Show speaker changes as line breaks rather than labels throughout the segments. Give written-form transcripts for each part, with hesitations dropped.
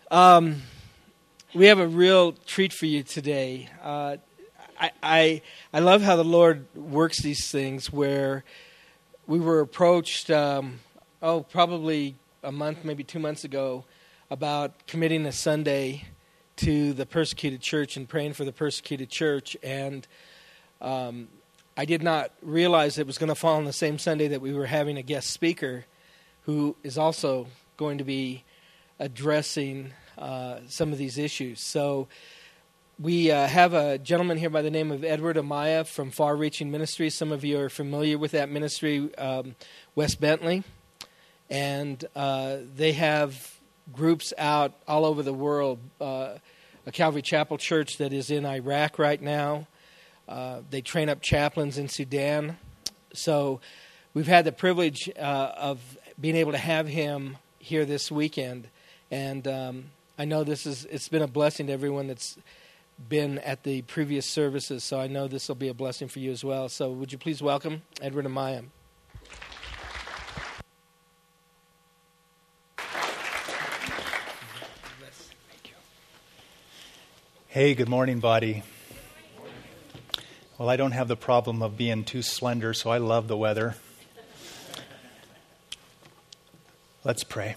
We have a real treat for you today. I love how the Lord works these things where we were approached, probably a month, maybe 2 months ago, about committing a Sunday to the persecuted church and praying for the persecuted church. And I did not realize it was going to fall on the same Sunday that we were having a guest speaker who is also going to be addressing some of these issues. So we have a gentleman here by the name of Edward Amaya from Far Reaching Ministries. Some of you are familiar with that ministry, West Bentley. And they have groups out all over the world. A Calvary Chapel church that is in Iraq right now. They train up chaplains in Sudan. So we've had the privilege of being able to have him here this weekend. And I know it's been a blessing to everyone that's been at the previous services, so I know this will be a blessing for you as well. So would you please welcome Edward Amaya.
Hey, good morning, body. Well, I don't have the problem of being too slender, so I love the weather. Let's pray.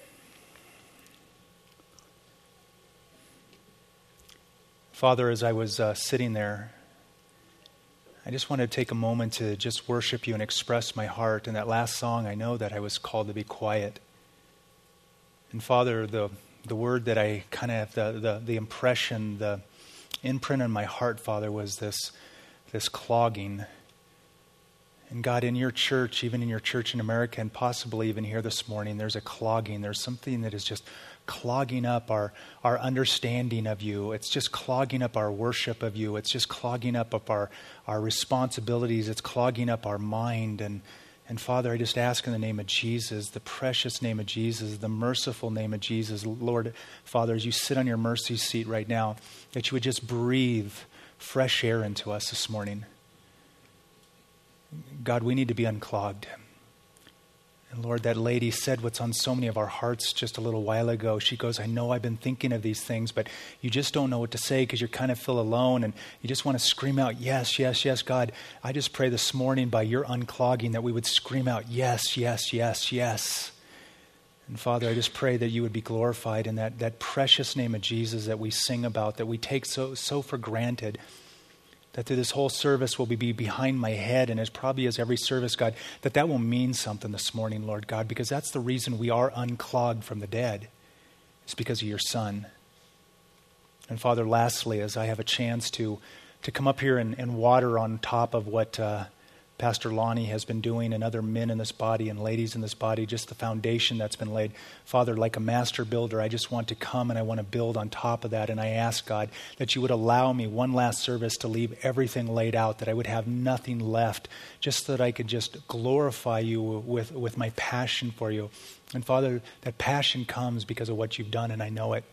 Father, as I was sitting there, I just wanted to take a moment to just worship you and express my heart. In that last song, I know that I was called to be quiet. And Father, the word that I kind of have, the impression, the imprint on my heart, Father, was this clogging. And God, in your church, even in your church in America, and possibly even here this morning, there's a clogging. There's something that is just clogging up our understanding of you. It's just clogging up our worship of you. It's just clogging up our responsibilities. It's clogging up our mind. And Father, I just ask in the name of Jesus, the precious name of Jesus, the merciful name of Jesus, Lord, Father, as you sit on your mercy seat right now, that you would just breathe fresh air into us this morning. God, we need to be unclogged. And Lord, that lady said what's on so many of our hearts just a little while ago. She goes, I know I've been thinking of these things, but you just don't know what to say because you kind of feel alone and you just want to scream out, yes, yes, yes. God, I just pray this morning by your unclogging that we would scream out, yes, yes, yes, yes. And Father, I just pray that you would be glorified in that precious name of Jesus that we sing about, that we take so for granted. That through this whole service will be behind my head, and as probably as every service, God, that will mean something this morning, Lord God, because that's the reason we are unclogged from the dead. It's because of your Son. And Father, lastly, as I have a chance to come up here and water on top of what Pastor Lonnie has been doing and other men in this body and ladies in this body, just the foundation that's been laid. Father, like a master builder, I just want to come and I want to build on top of that. And I ask, God, that you would allow me one last service to leave everything laid out, that I would have nothing left, just so that I could just glorify you with my passion for you. And Father, that passion comes because of what you've done, and I know it.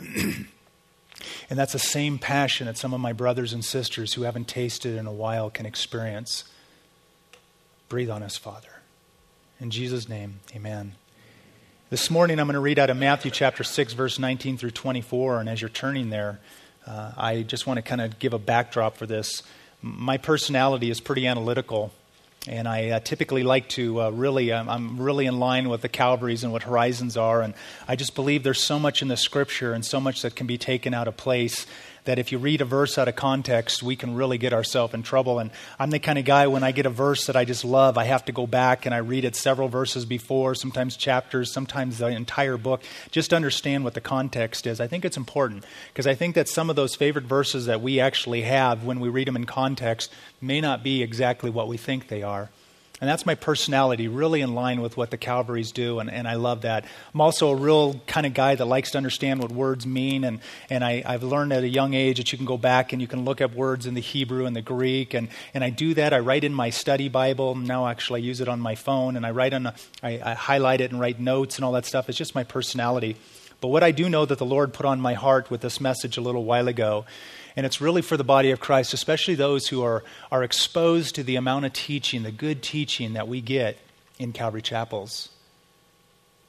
And that's the same passion that some of my brothers and sisters who haven't tasted in a while can experience. Breathe on us, Father. In Jesus' name, amen. This morning I'm going to read out of Matthew chapter 6, verse 19 through 24. And as you're turning there, I just want to kind of give a backdrop for this. My personality is pretty analytical. And I typically like to I'm really in line with the Calvaries and what Horizons are. And I just believe there's so much in the Scripture and so much that can be taken out of place that if you read a verse out of context, we can really get ourselves in trouble. And I'm the kind of guy, when I get a verse that I just love, I have to go back and I read it several verses before, sometimes chapters, sometimes the entire book, just to understand what the context is. I think it's important because I think that some of those favorite verses that we actually have when we read them in context may not be exactly what we think they are. And that's my personality, really in line with what the Calvaries do, and I love that. I'm also a real kind of guy that likes to understand what words mean, and I've learned at a young age that you can go back and you can look up words in the Hebrew and the Greek, and I do that. I write in my study Bible. Now actually I use it on my phone, and I highlight it and write notes and all that stuff. It's just my personality. But what I do know that the Lord put on my heart with this message a little while ago, and it's really for the body of Christ, especially those who are exposed to the amount of teaching, the good teaching that we get in Calvary Chapels.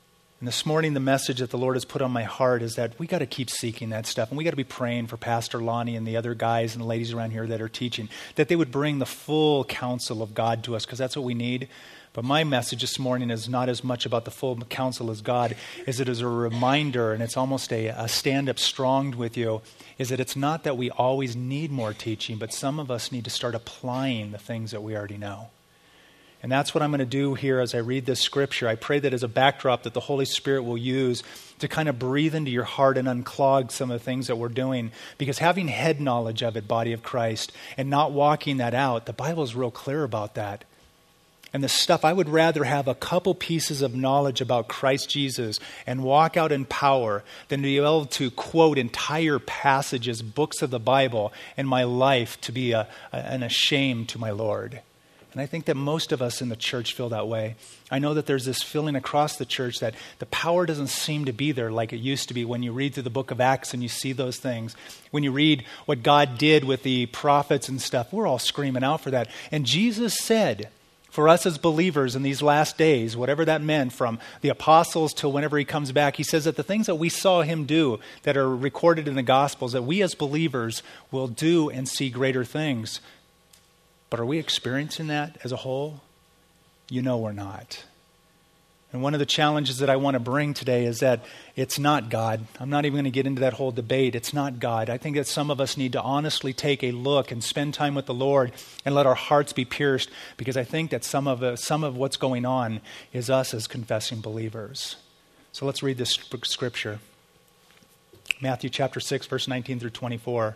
And this morning, the message that the Lord has put on my heart is that we got to keep seeking that stuff. And we got to be praying for Pastor Lonnie and the other guys and ladies around here that are teaching, that they would bring the full counsel of God to us, because that's what we need. But my message this morning is not as much about the full counsel as God as it is a reminder, and it's almost a stand-up strong with you, is that it's not that we always need more teaching, but some of us need to start applying the things that we already know. And that's what I'm going to do here as I read this scripture. I pray that as a backdrop that the Holy Spirit will use to kind of breathe into your heart and unclog some of the things that we're doing. Because having head knowledge of it, body of Christ, and not walking that out, the Bible is real clear about that. And the stuff, I would rather have a couple pieces of knowledge about Christ Jesus and walk out in power than to be able to quote entire passages, books of the Bible in my life to be an shame to my Lord. And I think that most of us in the church feel that way. I know that there's this feeling across the church that the power doesn't seem to be there like it used to be when you read through the book of Acts and you see those things. When you read what God did with the prophets and stuff, we're all screaming out for that. And Jesus said, for us as believers in these last days, whatever that meant, from the apostles till whenever he comes back, he says that the things that we saw him do that are recorded in the Gospels, that we as believers will do and see greater things. But are we experiencing that as a whole? You know we're not. And one of the challenges that I want to bring today is that it's not God. I'm not even going to get into that whole debate. It's not God. I think that some of us need to honestly take a look and spend time with the Lord and let our hearts be pierced, because I think that some of what's going on is us as confessing believers. So let's read this scripture. Matthew chapter 6, verse 19 through 24.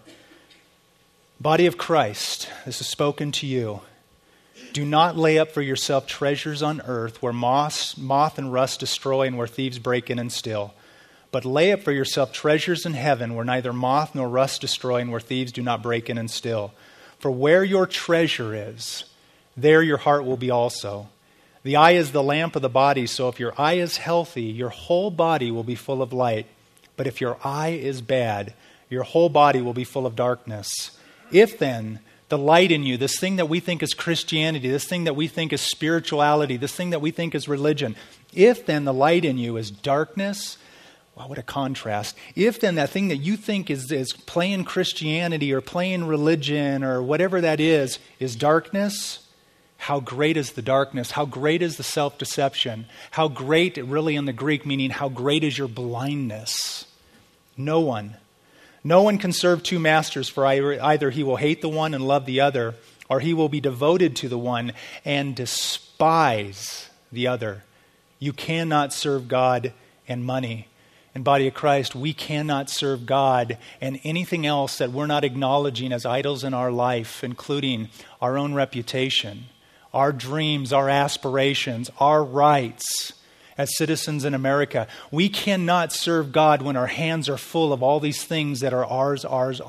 Body of Christ, this is spoken to you. Do not lay up for yourself treasures on earth where moth and rust destroy and where thieves break in and steal. But lay up for yourself treasures in heaven where neither moth nor rust destroy and where thieves do not break in and steal. For where your treasure is, there your heart will be also. The eye is the lamp of the body, so if your eye is healthy, your whole body will be full of light. But if your eye is bad, your whole body will be full of darkness. If then the light in you, this thing that we think is Christianity, this thing that we think is spirituality, this thing that we think is religion, if then the light in you is darkness, wow, what a contrast. If then that thing that you think is playing Christianity or playing religion or whatever that is darkness, how great is the darkness? How great is the self-deception? How great, really in the Greek, meaning how great is your blindness? No one can serve two masters, for either he will hate the one and love the other, or he will be devoted to the one and despise the other. You cannot serve God and money. And body of Christ, we cannot serve God and anything else that we're not acknowledging as idols in our life, including our own reputation, our dreams, our aspirations, our rights. As citizens in America, we cannot serve God when our hands are full of all these things that are ours,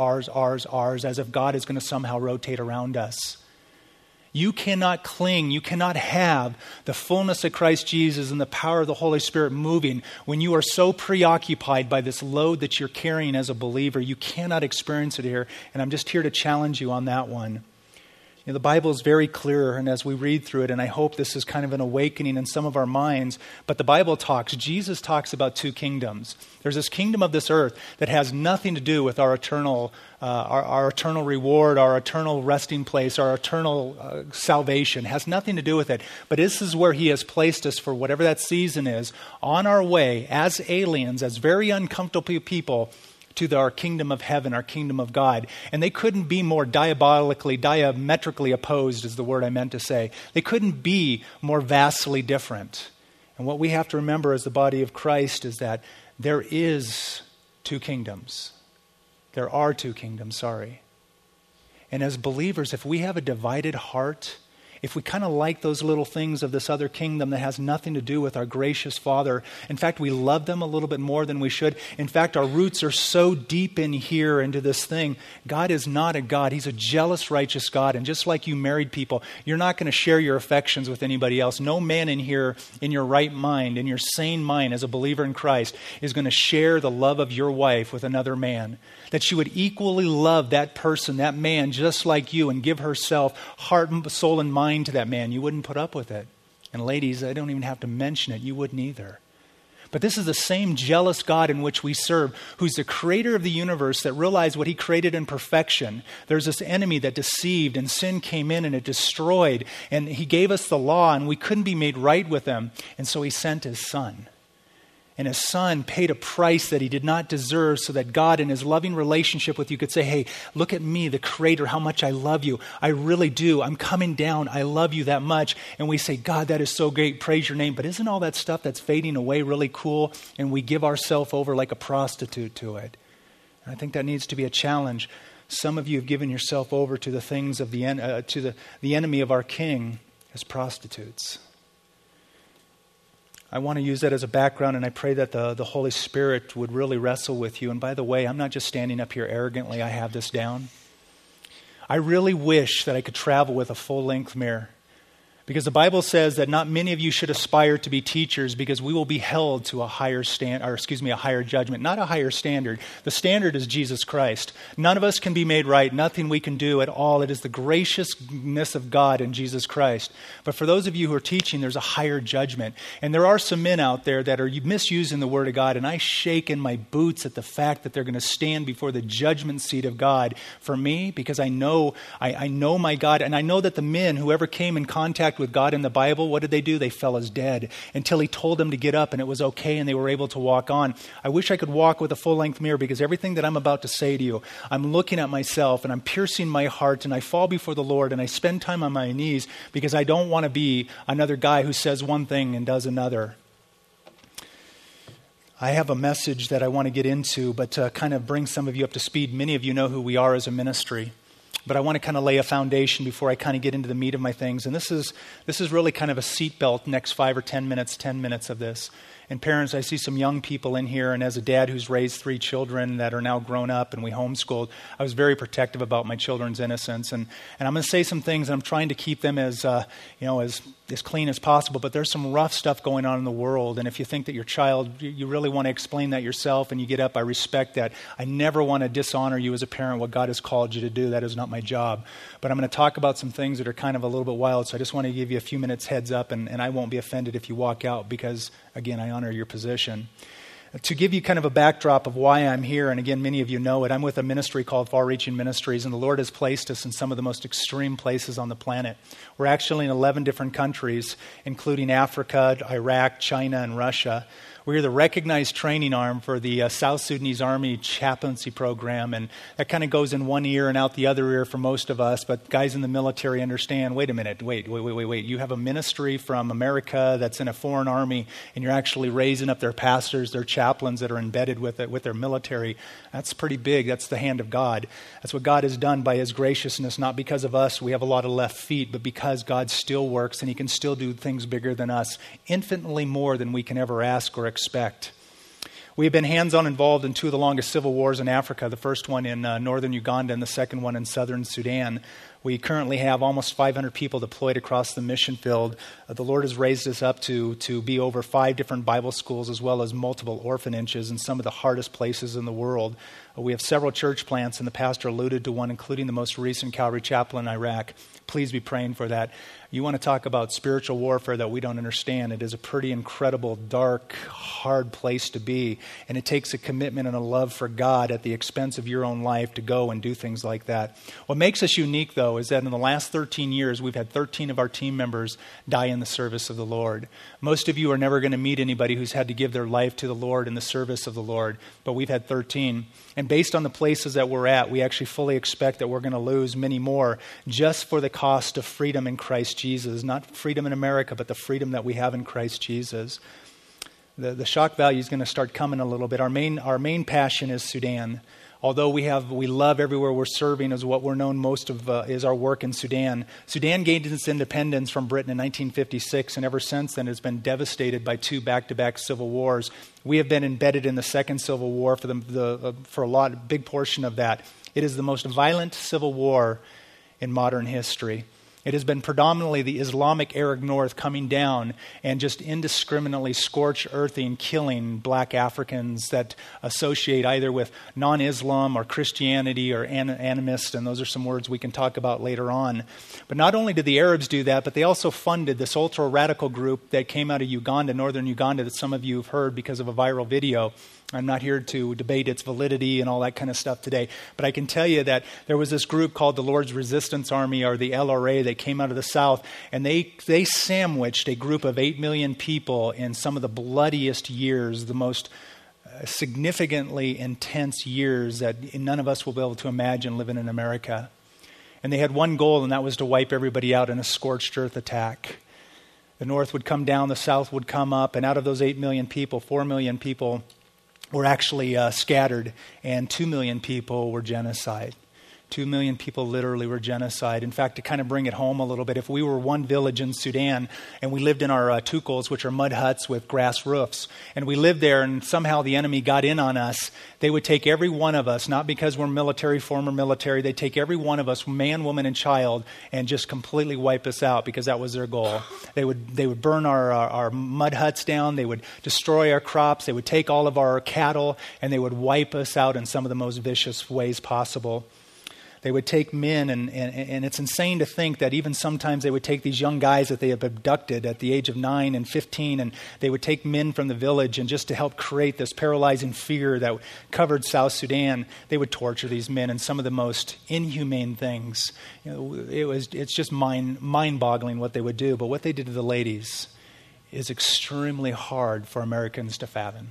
as if God is going to somehow rotate around us. You cannot cling, you cannot have the fullness of Christ Jesus and the power of the Holy Spirit moving when you are so preoccupied by this load that you're carrying as a believer. You cannot experience it here, and I'm just here to challenge you on that one. You know, the Bible is very clear, and as we read through it, and I hope this is kind of an awakening in some of our minds, but the Bible Jesus talks about two kingdoms. There's this kingdom of this earth that has nothing to do with our eternal reward, our eternal resting place, our eternal salvation. It has nothing to do with it. But this is where he has placed us for whatever that season is, on our way as aliens, as very uncomfortable people, to our kingdom of heaven, our kingdom of God. And they couldn't be more diametrically opposed is the word I meant to say. They couldn't be more vastly different. And what we have to remember as the body of Christ is that there is two kingdoms. There are two kingdoms, sorry. And as believers, if we have a divided heart, if we kind of like those little things of this other kingdom that has nothing to do with our gracious Father, in fact, we love them a little bit more than we should. In fact, our roots are so deep in here into this thing. God is not a God. He's a jealous, righteous God. And just like you married people, you're not going to share your affections with anybody else. No man in here, in your right mind, in your sane mind as a believer in Christ, is going to share the love of your wife with another man. That she would equally love that person, that man, just like you, and give herself heart, soul, and mind to that man. You wouldn't put up with it. And ladies, I don't even have to mention it. You wouldn't either. But this is the same jealous God in which we serve, who's the creator of the universe that realized what he created in perfection. There's this enemy that deceived, and sin came in and it destroyed. And he gave us the law, and we couldn't be made right with him. And so he sent his son. And his son paid a price that he did not deserve so that God in his loving relationship with you could say, hey, look at me, the creator, how much I love you. I really do. I'm coming down. I love you that much. And we say, God, that is so great. Praise your name. But isn't all that stuff that's fading away really cool? And we give ourselves over like a prostitute to it. And I think that needs to be a challenge. Some of you have given yourself over to the things of the enemy of our King as prostitutes. I want to use that as a background, and I pray that the Holy Spirit would really wrestle with you. And by the way, I'm not just standing up here arrogantly. I have this down. I really wish that I could travel with a full-length mirror, because the Bible says that not many of you should aspire to be teachers, because we will be held to a higher judgment, not a higher standard. The standard is Jesus Christ. None of us can be made right. Nothing we can do at all. It is the graciousness of God in Jesus Christ. But for those of you who are teaching, there's a higher judgment. And there are some men out there that are misusing the Word of God, and I shake in my boots at the fact that they're going to stand before the judgment seat of God for me, because I know my God, and I know that the men, whoever came in contact with God in the Bible, what did they do? They fell as dead until he told them to get up, and it was okay, and they were able to walk on. I wish I could walk with a full-length mirror, because everything that I'm about to say to you, I'm looking at myself, and I'm piercing my heart, and I fall before the Lord, and I spend time on my knees, because I don't want to be another guy who says one thing and does another. I have a message that I want to get into, but to kind of bring some of you up to speed. Many of you know who we are as a ministry. But I want to kind of lay a foundation before I kind of get into the meat of my things. And this is really kind of a seatbelt, next 5 or 10 minutes of this. And parents, I see some young people in here, and as a dad who's raised 3 children that are now grown up and we homeschooled, I was very protective about my children's innocence. And I'm going to say some things, and I'm trying to keep them as clean as possible, but there's some rough stuff going on in the world. And if you think that your child, you really want to explain that yourself and you get up, I respect that. I never want to dishonor you as a parent, what God has called you to do. That is not my job. But I'm going to talk about some things that are kind of a little bit wild, so I just want to give you a few minutes heads up, and I won't be offended if you walk out, because, again, I honor your position. To give you kind of a backdrop of why I'm here, and again, many of you know it, I'm with a ministry called Far Reaching Ministries, and the Lord has placed us in some of the most extreme places on the planet. We're actually in 11 different countries, including Africa, Iraq, China, and Russia. We're the recognized training arm for the South Sudanese Army chaplaincy program, and that kind of goes in one ear and out the other ear for most of us, but guys in the military understand, wait a minute, wait. You have a ministry from America that's in a foreign army, and you're actually raising up their pastors, their chaplains that are embedded with it, with their military. That's pretty big. That's the hand of God. That's what God has done by his graciousness, not because of us, we have a lot of left feet, but because God still works, and he can still do things bigger than us, infinitely more than we can ever ask or expect. We have been hands-on involved in 2 of the longest civil wars in Africa, the first one in northern Uganda and the second one in southern Sudan. We currently have almost 500 people deployed across the mission field. The Lord has raised us up to be over 5 different Bible schools, as well as multiple orphanages in some of the hardest places in the world. We have several church plants, and the pastor alluded to one, including the most recent Calvary Chapel in Iraq. Please be praying for that. You want to talk about spiritual warfare that we don't understand. It is a pretty incredible, dark, hard place to be. And it takes a commitment and a love for God at the expense of your own life to go and do things like that. What makes us unique, though, is that in the last 13 years, we've had 13 of our team members die in the service of the Lord. Most of you are never going to meet anybody who's had to give their life to the Lord in the service of the Lord. But we've had 13. And based on the places that we're at, we actually fully expect that we're going to lose many more just for the cost of freedom in Christ Jesus. Not freedom in America, but the freedom that we have in Christ Jesus. The shock value is going to start coming a little bit. Our main passion is Sudan. Although we love everywhere we're serving, is what we're known most of is our work in Sudan. Sudan gained its independence from Britain in 1956, and ever since then it's been devastated by 2 back-to-back civil wars. We have been embedded in the second civil war for a big portion of that. It is the most violent civil war in modern history. It has been predominantly the Islamic Arab North coming down and just indiscriminately scorched earthing, killing black Africans that associate either with non-Islam or Christianity or animist, and those are some words we can talk about later on. But not only did the Arabs do that, but they also funded this ultra-radical group that came out of Uganda, northern Uganda, that some of you have heard because of a viral video. I'm not here to debate its validity and all that kind of stuff today, but I can tell you that there was this group called the Lord's Resistance Army, or the LRA, that came out of the South, and they sandwiched a group of 8 million people in some of the bloodiest years, the most significantly intense years that none of us will be able to imagine living in America. And they had one goal, and that was to wipe everybody out in a scorched earth attack. The North would come down, the South would come up, and out of those 8 million people, 4 million people were actually scattered, and 2 million people were genocide. 2 million people literally were genocide. In fact, to kind of bring it home a little bit, if we were one village in Sudan and we lived in our tukels, which are mud huts with grass roofs, and we lived there and somehow the enemy got in on us, they would take every one of us, not because we're military, former military, they'd take every one of us, man, woman, and child, and just completely wipe us out because that was their goal. They would burn our mud huts down, they would destroy our crops, they would take all of our cattle, and they would wipe us out in some of the most vicious ways possible. They would take men, and it's insane to think that even sometimes they would take these young guys that they have abducted at the age of 9 and 15, and they would take men from the village, and just to help create this paralyzing fear that covered South Sudan, they would torture these men in some of the most inhumane things. You know, it's just mind-boggling what they would do. But what they did to the ladies is extremely hard for Americans to fathom.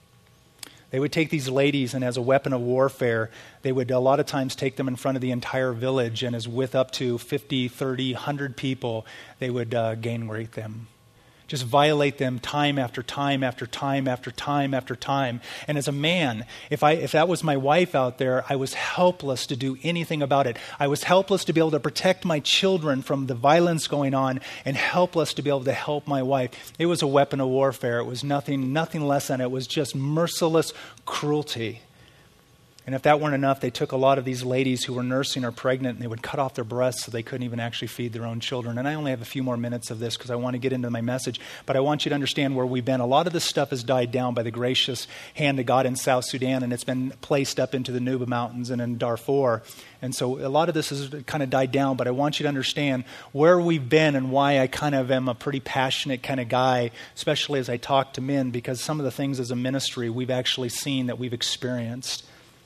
They would take these ladies, and as a weapon of warfare, they would a lot of times take them in front of the entire village, and as with up to 50, 30, 100 people, they would gang rape them. Just violate them time after time after time after time after time. And as a man, if that was my wife out there, I was helpless to do anything about it. I was helpless to be able to protect my children from the violence going on, and helpless to be able to help my wife. It was a weapon of warfare. It was nothing less than it was just merciless cruelty. And if that weren't enough, they took a lot of these ladies who were nursing or pregnant, and they would cut off their breasts so they couldn't even actually feed their own children. And I only have a few more minutes of this because I want to get into my message, but I want you to understand where we've been. A lot of this stuff has died down by the gracious hand of God in South Sudan, and it's been placed up into the Nuba Mountains and in Darfur. And so a lot of this has kind of died down, but I want you to understand where we've been and why I kind of am a pretty passionate kind of guy, especially as I talk to men, because some of the things as a ministry we've actually seen, that we've experienced.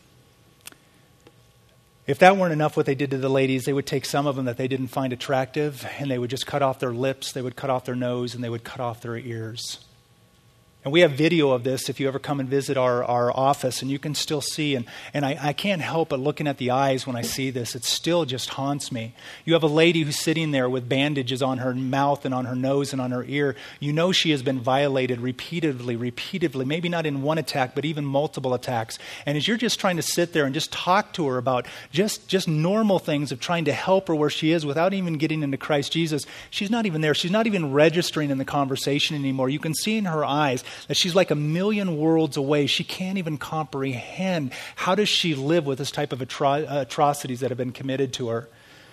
If that weren't enough what they did to the ladies, they would take some of them that they didn't find attractive, and they would just cut off their lips, they would cut off their nose, and they would cut off their ears. And we have video of this if you ever come and visit our office, and you can still see. And I can't help but looking at the eyes when I see this. It still just haunts me. You have a lady who's sitting there with bandages on her mouth and on her nose and on her ear. You know she has been violated repeatedly, maybe not in one attack, but even multiple attacks. And as you're just trying to sit there and just talk to her about just normal things of trying to help her where she is without even getting into Christ Jesus, she's not even there. She's not even registering in the conversation anymore. You can see in her eyes that she's like a million worlds away. She can't even comprehend how does she live with this type of atrocities that have been committed to her.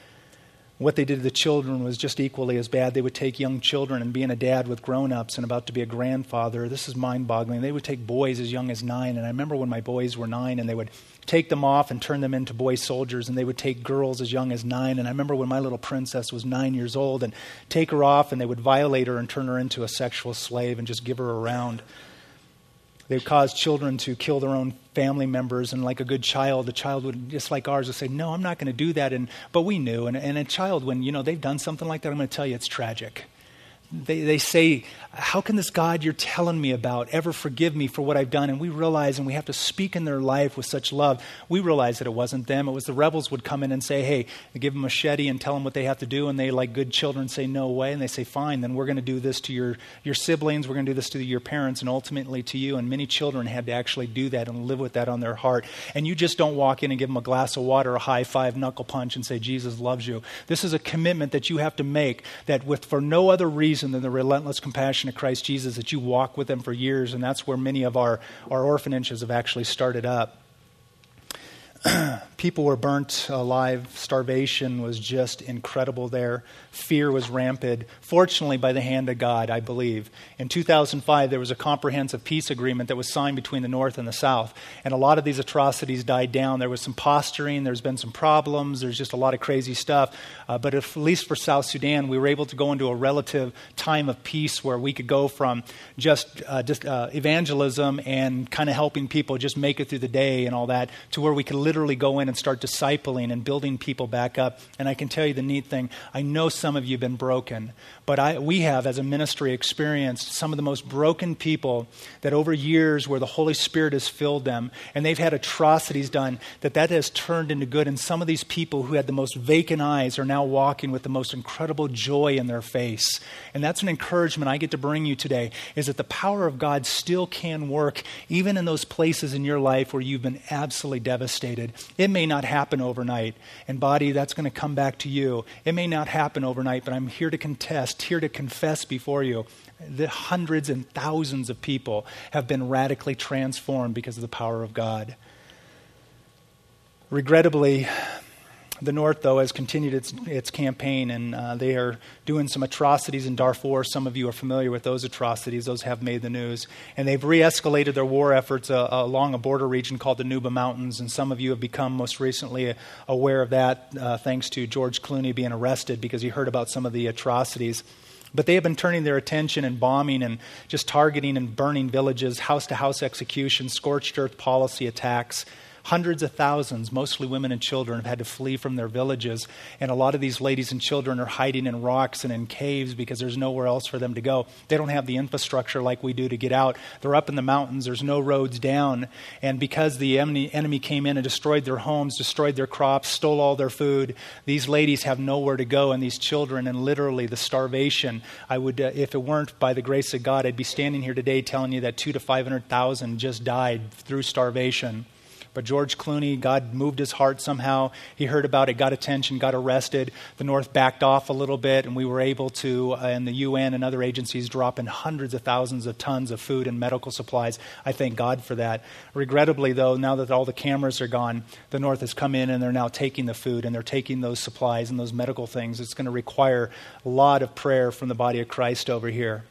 What they did to the children was just equally as bad. They would take young children, and being a dad with grown-ups and about to be a grandfather, this is mind-boggling. They would take boys as young as 9, and I remember when my boys were 9, and they would take them off and turn them into boy soldiers, and they would take girls as young as 9, and I remember when my little princess was 9 years old, and take her off, and they would violate her and turn her into a sexual slave and just give her around. They would cause children to kill their own family members, and like a good child, the child would, just like ours, would say, no, I'm not going to do that. But we knew. And a child, when they've done something like that, I'm going to tell you, it's tragic. They say, how can this God you're telling me about ever forgive me for what I've done? And we realize, and we have to speak in their life with such love, we realize that it wasn't them. It was the rebels would come in and say, hey, they give them a machete and tell them what they have to do. And they, like good children, say, no way. And they say, fine, then we're going to do this to your siblings. We're going to do this to your parents and ultimately to you. And many children had to actually do that and live with that on their heart. And you just don't walk in and give them a glass of water, a high five, knuckle punch, and say, Jesus loves you. This is a commitment that you have to make, that for no other reason than the relentless compassion of Christ Jesus, that you walk with them for years. And that's where many of our orphanages have actually started up. People were burnt alive. Starvation was just incredible there. Fear was rampant, fortunately by the hand of God, I believe. In 2005, there was a comprehensive peace agreement that was signed between the North and the South. And a lot of these atrocities died down. There was some posturing. There's been some problems. There's just a lot of crazy stuff. But at least for South Sudan, we were able to go into a relative time of peace where we could go from just evangelism and kind of helping people just make it through the day and all that to where we could literally go in and start discipling and building people back up. And I can tell you the neat thing, I know some of you have been broken, but we have, as a ministry, experienced some of the most broken people that over years where the Holy Spirit has filled them and they've had atrocities done, that has turned into good. And some of these people who had the most vacant eyes are now walking with the most incredible joy in their face. And that's an encouragement I get to bring you today, is that the power of God still can work even in those places in your life where you've been absolutely devastated. It may not happen overnight. And body, that's going to come back to you. It may not happen overnight, but I'm here to contest, here to confess before you that hundreds and thousands of people have been radically transformed because of the power of God. Regrettably, the North, though, has continued its campaign, and they are doing some atrocities in Darfur. Some of you are familiar with those atrocities. Those have made the news. And they've re-escalated their war efforts along a border region called the Nuba Mountains, and some of you have become most recently aware of that thanks to George Clooney being arrested because he heard about some of the atrocities. But they have been turning their attention and bombing and just targeting and burning villages, house-to-house executions, scorched earth policy attacks. Hundreds of thousands, mostly women and children, have had to flee from their villages. And a lot of these ladies and children are hiding in rocks and in caves because there's nowhere else for them to go. They don't have the infrastructure like we do to get out. They're up in the mountains. There's no roads down. And because the enemy came in and destroyed their homes, destroyed their crops, stole all their food, these ladies have nowhere to go. And these children, and literally the starvation, I would, if it weren't by the grace of God, I'd be standing here today telling you that 200,000 to 500,000 just died through starvation. But George Clooney, God moved his heart somehow. He heard about it, got attention, got arrested. The North backed off a little bit, and we were able to, and the UN and other agencies, drop in hundreds of thousands of tons of food and medical supplies. I thank God for that. Regrettably, though, now that all the cameras are gone, the North has come in and they're now taking the food and they're taking those supplies and those medical things. It's going to require a lot of prayer from the body of Christ over here.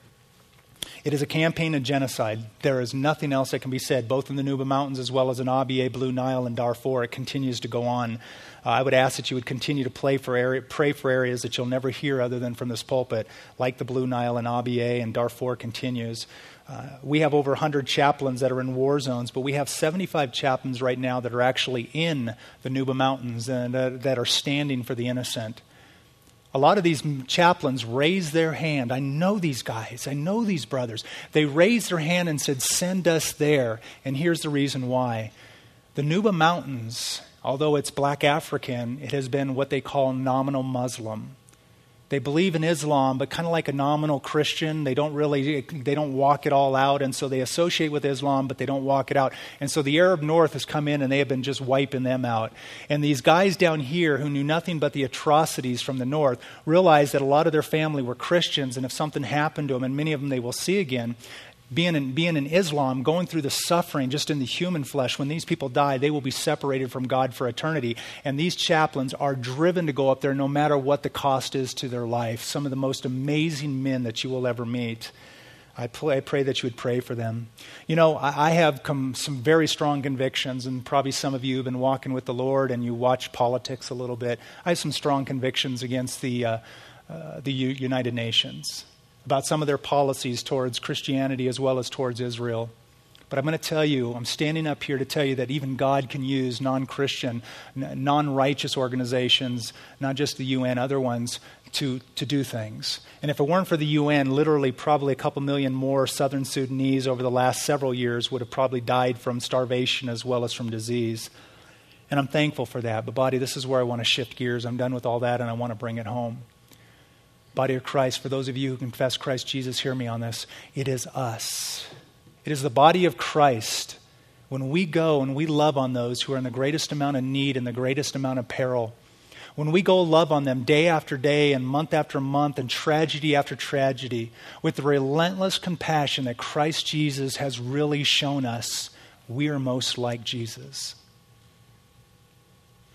It is a campaign of genocide. There is nothing else that can be said, both in the Nuba Mountains as well as in Abyei, Blue Nile, and Darfur. It continues to go on. I would ask that you would continue to pray for areas that you'll never hear other than from this pulpit, like the Blue Nile and Abyei, and Darfur continues. We have over 100 chaplains that are in war zones, but we have 75 chaplains right now that are actually in the Nuba Mountains and that are standing for the innocent. A lot of these chaplains raised their hand. I know these guys. I know these brothers. They raised their hand and said, send us there. And here's the reason why. The Nuba Mountains, although it's black African, it has been what they call nominal Muslim. They believe in Islam, but kind of like a nominal Christian. They don't walk it all out. And so they associate with Islam, but they don't walk it out. And so the Arab North has come in and they have been just wiping them out. And these guys down here who knew nothing but the atrocities from the North realized that a lot of their family were Christians. And if something happened to them, and many of them they will see again, being in Islam, going through the suffering just in the human flesh, when these people die, they will be separated from God for eternity. And these chaplains are driven to go up there no matter what the cost is to their life. Some of the most amazing men that you will ever meet. I pray that you would pray for them. You know, I have some very strong convictions, and probably some of you have been walking with the Lord and you watch politics a little bit. I have some strong convictions against the United Nations, about some of their policies towards Christianity as well as towards Israel. But I'm going to tell you, I'm standing up here to tell you that even God can use non-Christian, non-righteous organizations, not just the UN, other ones, to do things. And if it weren't for the UN, literally probably a couple million more Southern Sudanese over the last several years would have probably died from starvation as well as from disease. And I'm thankful for that. But body, this is where I want to shift gears. I'm done with all that and I want to bring it home. Body of Christ, for those of you who confess Christ Jesus, hear me on this. It is us. It is the body of Christ. When we go and we love on those who are in the greatest amount of need and the greatest amount of peril, when we go love on them day after day and month after month and tragedy after tragedy, with the relentless compassion that Christ Jesus has really shown us, we are most like Jesus.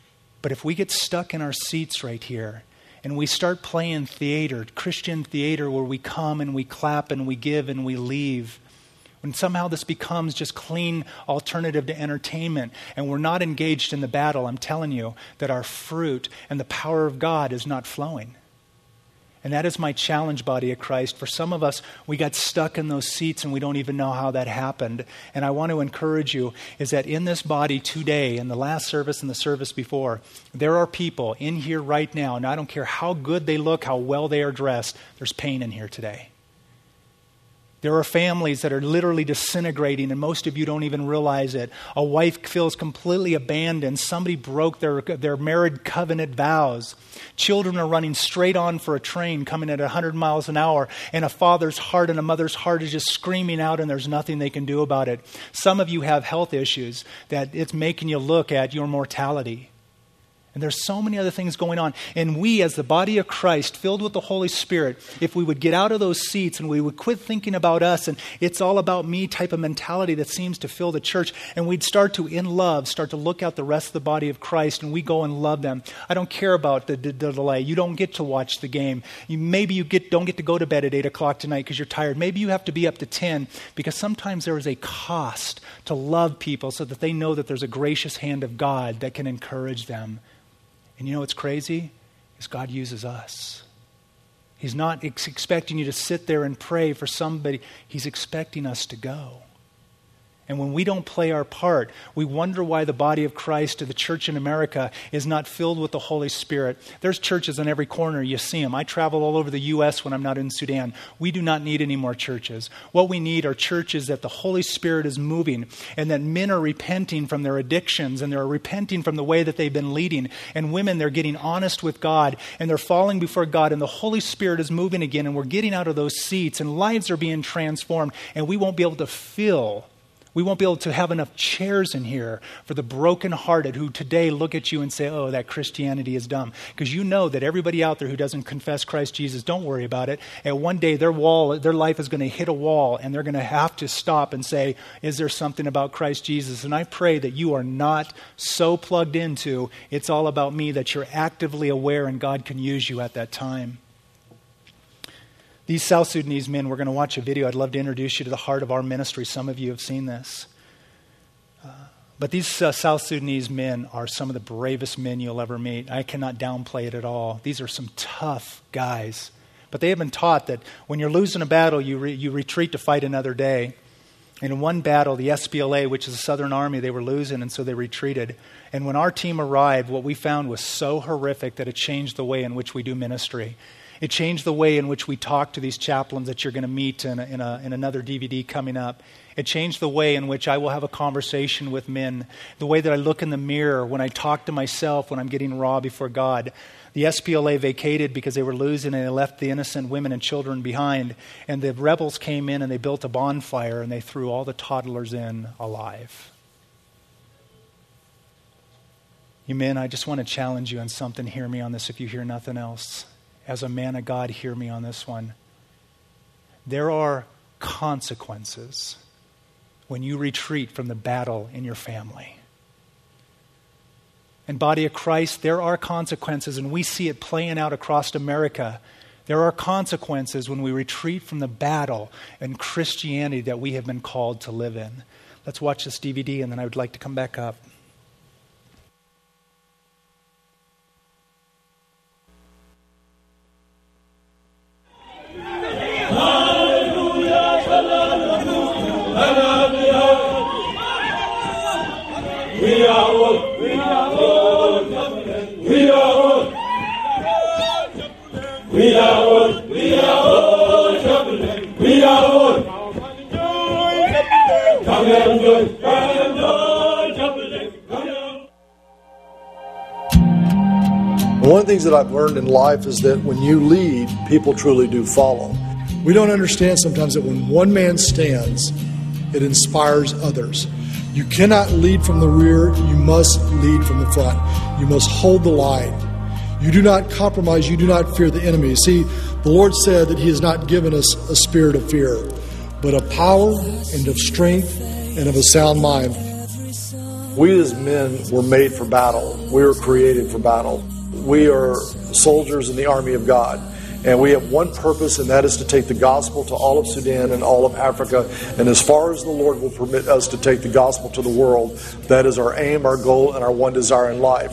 But if we get stuck in our seats right here and we start playing theater, Christian theater, where we come and we clap and we give and we leave, when somehow this becomes just clean alternative to entertainment and we're not engaged in the battle, I'm telling you that our fruit and the power of God is not flowing. And that is my challenge, body of Christ. For some of us, we got stuck in those seats and we don't even know how that happened. And I want to encourage you is that in this body today, in the last service and the service before, there are people in here right now, and I don't care how good they look, how well they are dressed, there's pain in here today. There are families that are literally disintegrating, and most of you don't even realize it. A wife feels completely abandoned. Somebody broke their married covenant vows. Children are running straight on for a train coming at 100 miles an hour, and a father's heart and a mother's heart is just screaming out, and there's nothing they can do about it. Some of you have health issues that it's making you look at your mortality. And there's so many other things going on. And we, as the body of Christ, filled with the Holy Spirit, if we would get out of those seats and we would quit thinking about us and it's all about me type of mentality that seems to fill the church, and we'd start to, in love, start to look at the rest of the body of Christ, and we go and love them. I don't care about the delay. You don't get to watch the game. Maybe you don't get to go to bed at 8 o'clock tonight because you're tired. Maybe you have to be up to 10, because sometimes there is a cost to love people so that they know that there's a gracious hand of God that can encourage them. And you know what's crazy? Is God uses us. He's not expecting you to sit there and pray for somebody. He's expecting us to go. And when we don't play our part, we wonder why the body of Christ or the church in America is not filled with the Holy Spirit. There's churches on every corner. You see them. I travel all over the U.S. when I'm not in Sudan. We do not need any more churches. What we need are churches that the Holy Spirit is moving and that men are repenting from their addictions and they're repenting from the way that they've been leading. And women, they're getting honest with God and they're falling before God, and the Holy Spirit is moving again, and we're getting out of those seats and lives are being transformed, and we won't be able to have enough chairs in here for the brokenhearted who today look at you and say, oh, that Christianity is dumb. Because you know that everybody out there who doesn't confess Christ Jesus, don't worry about it. And one day their life is going to hit a wall, and they're going to have to stop and say, is there something about Christ Jesus? And I pray that you are not so plugged into, it's all about me, that you're actively aware and God can use you at that time. These South Sudanese men, we're going to watch a video. I'd love to introduce you to the heart of our ministry. Some of you have seen this. But these South Sudanese men are some of the bravest men you'll ever meet. I cannot downplay it at all. These are some tough guys. But they have been taught that when you're losing a battle, you retreat to fight another day. And in one battle, the SPLA, which is the Southern Army, they were losing, and so they retreated. And when our team arrived, what we found was so horrific that it changed the way in which we do ministry. It changed the way in which we talk to these chaplains that you're going to meet in another DVD coming up. It changed the way in which I will have a conversation with men, the way that I look in the mirror when I talk to myself when I'm getting raw before God. The SPLA vacated because they were losing, and they left the innocent women and children behind. And the rebels came in and they built a bonfire and they threw all the toddlers in alive. You men, I just want to challenge you on something. Hear me on this if you hear nothing else. As a man of God, hear me on this one. There are consequences when you retreat from the battle in your family. And body of Christ, there are consequences, and we see it playing out across America. There are consequences when we retreat from the battle in Christianity that we have been called to live in. Let's watch this DVD, and then I would like to come back up.
One of the things that I've learned in life is that when you lead, people truly do follow. We don't understand sometimes that when one man stands, it inspires others. You cannot lead from the rear, you must lead from the front. You must hold the line. You do not compromise, you do not fear the enemy. See, the Lord said that He has not given us a spirit of fear, but of power and of strength and of a sound mind. We as men were made for battle. We were created for battle. We are soldiers in the army of God. And we have one purpose, and that is to take the gospel to all of Sudan and all of Africa. And as far as the Lord will permit us to take the gospel to the world, that is our aim, our goal, and our one desire in life.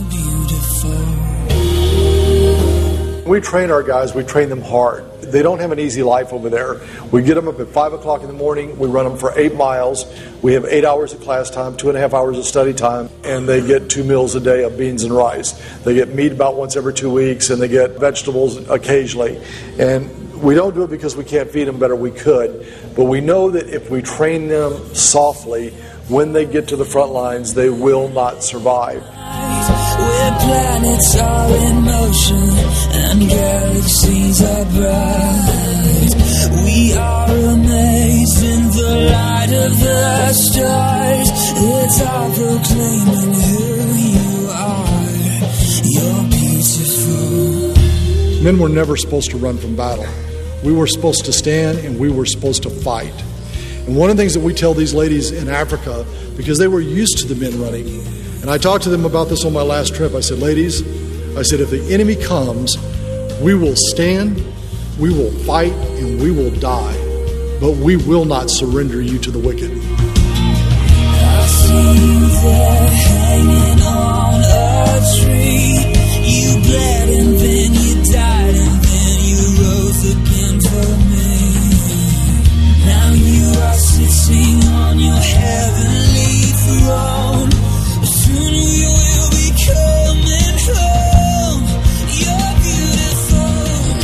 We train our guys, we train them hard. They don't have an easy life over there. We get them up at 5 o'clock in the morning. We run them for 8 miles. We have 8 hours of class time, 2.5 hours of study time, and they get 2 meals a day of beans and rice. They get meat about once every 2 weeks, and they get vegetables occasionally. And we don't do it because we can't feed them better. We could. But we know that if we train them softly, when they get to the front lines, they will not survive.
Where planets are in motion and galaxies are bright, we are amazed in the light of the stars. It's our proclaiming who you are. You're beautiful.
Men were never supposed to run from battle. We were supposed to stand, and we were supposed to fight. And one of the things that we tell these ladies in Africa, because they were used to the men running, and I talked to them about this on my last trip. I said, ladies, I said, if the enemy comes, we will stand, we will fight, and we will die. But we will not surrender you to the wicked.
I see you there hanging on a tree. You bled and then you died and then you rose again for me. Now you are sitting on your heavenly throne. Soon you will be coming home. You're beautiful.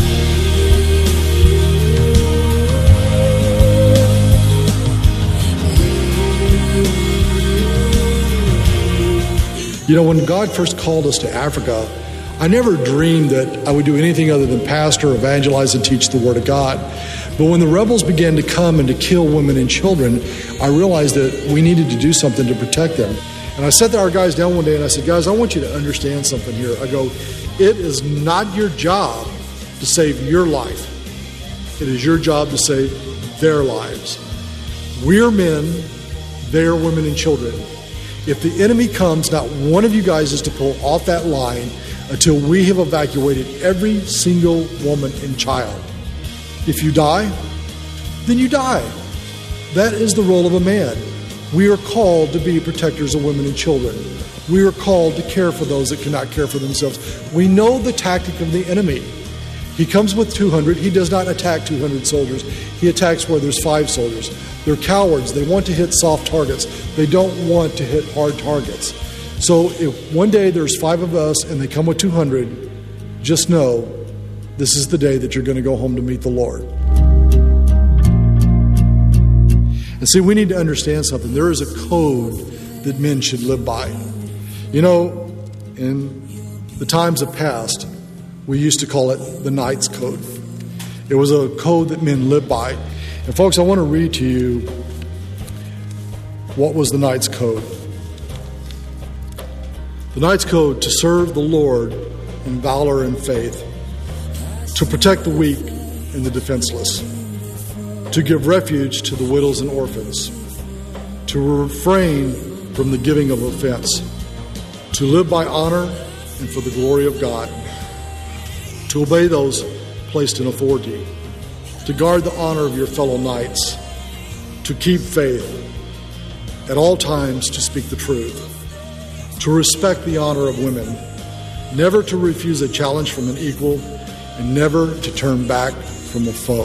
You know, when God first called us to Africa, I never dreamed that I would do anything other than pastor, evangelize, and teach the Word of God. But when the rebels began to come and to kill women and children, I realized that we needed to do something to protect them. And I sat our guys down one day and I said, guys, I want you to understand something here. I go, it is not your job to save your life. It is your job to save their lives. We're men, they are women and children. If the enemy comes, not one of you guys is to pull off that line until we have evacuated every single woman and child. If you die, then you die. That is the role of a man. We are called to be protectors of women and children. We are called to care for those that cannot care for themselves. We know the tactic of the enemy. He comes with 200. He does not attack 200 soldiers. He attacks where there's 5 soldiers. They're cowards. They want to hit soft targets. They don't want to hit hard targets. So if one day there's 5 of us and they come with 200, just know this is the day that you're going to go home to meet the Lord. And see, we need to understand something. There is a code that men should live by. You know, in the times of past, we used to call it the Knight's Code. It was a code that men lived by. And folks, I want to read to you what was the Knight's Code. The Knight's Code: to serve the Lord in valor and faith, to protect the weak and the defenseless, to give refuge to the widows and orphans, to refrain from the giving of offense, to live by honor and for the glory of God, to obey those placed in authority, to guard the honor of your fellow knights, to keep faith, at all times to speak the truth, to respect the honor of women, never to refuse a challenge from an equal, and never to turn back from a foe.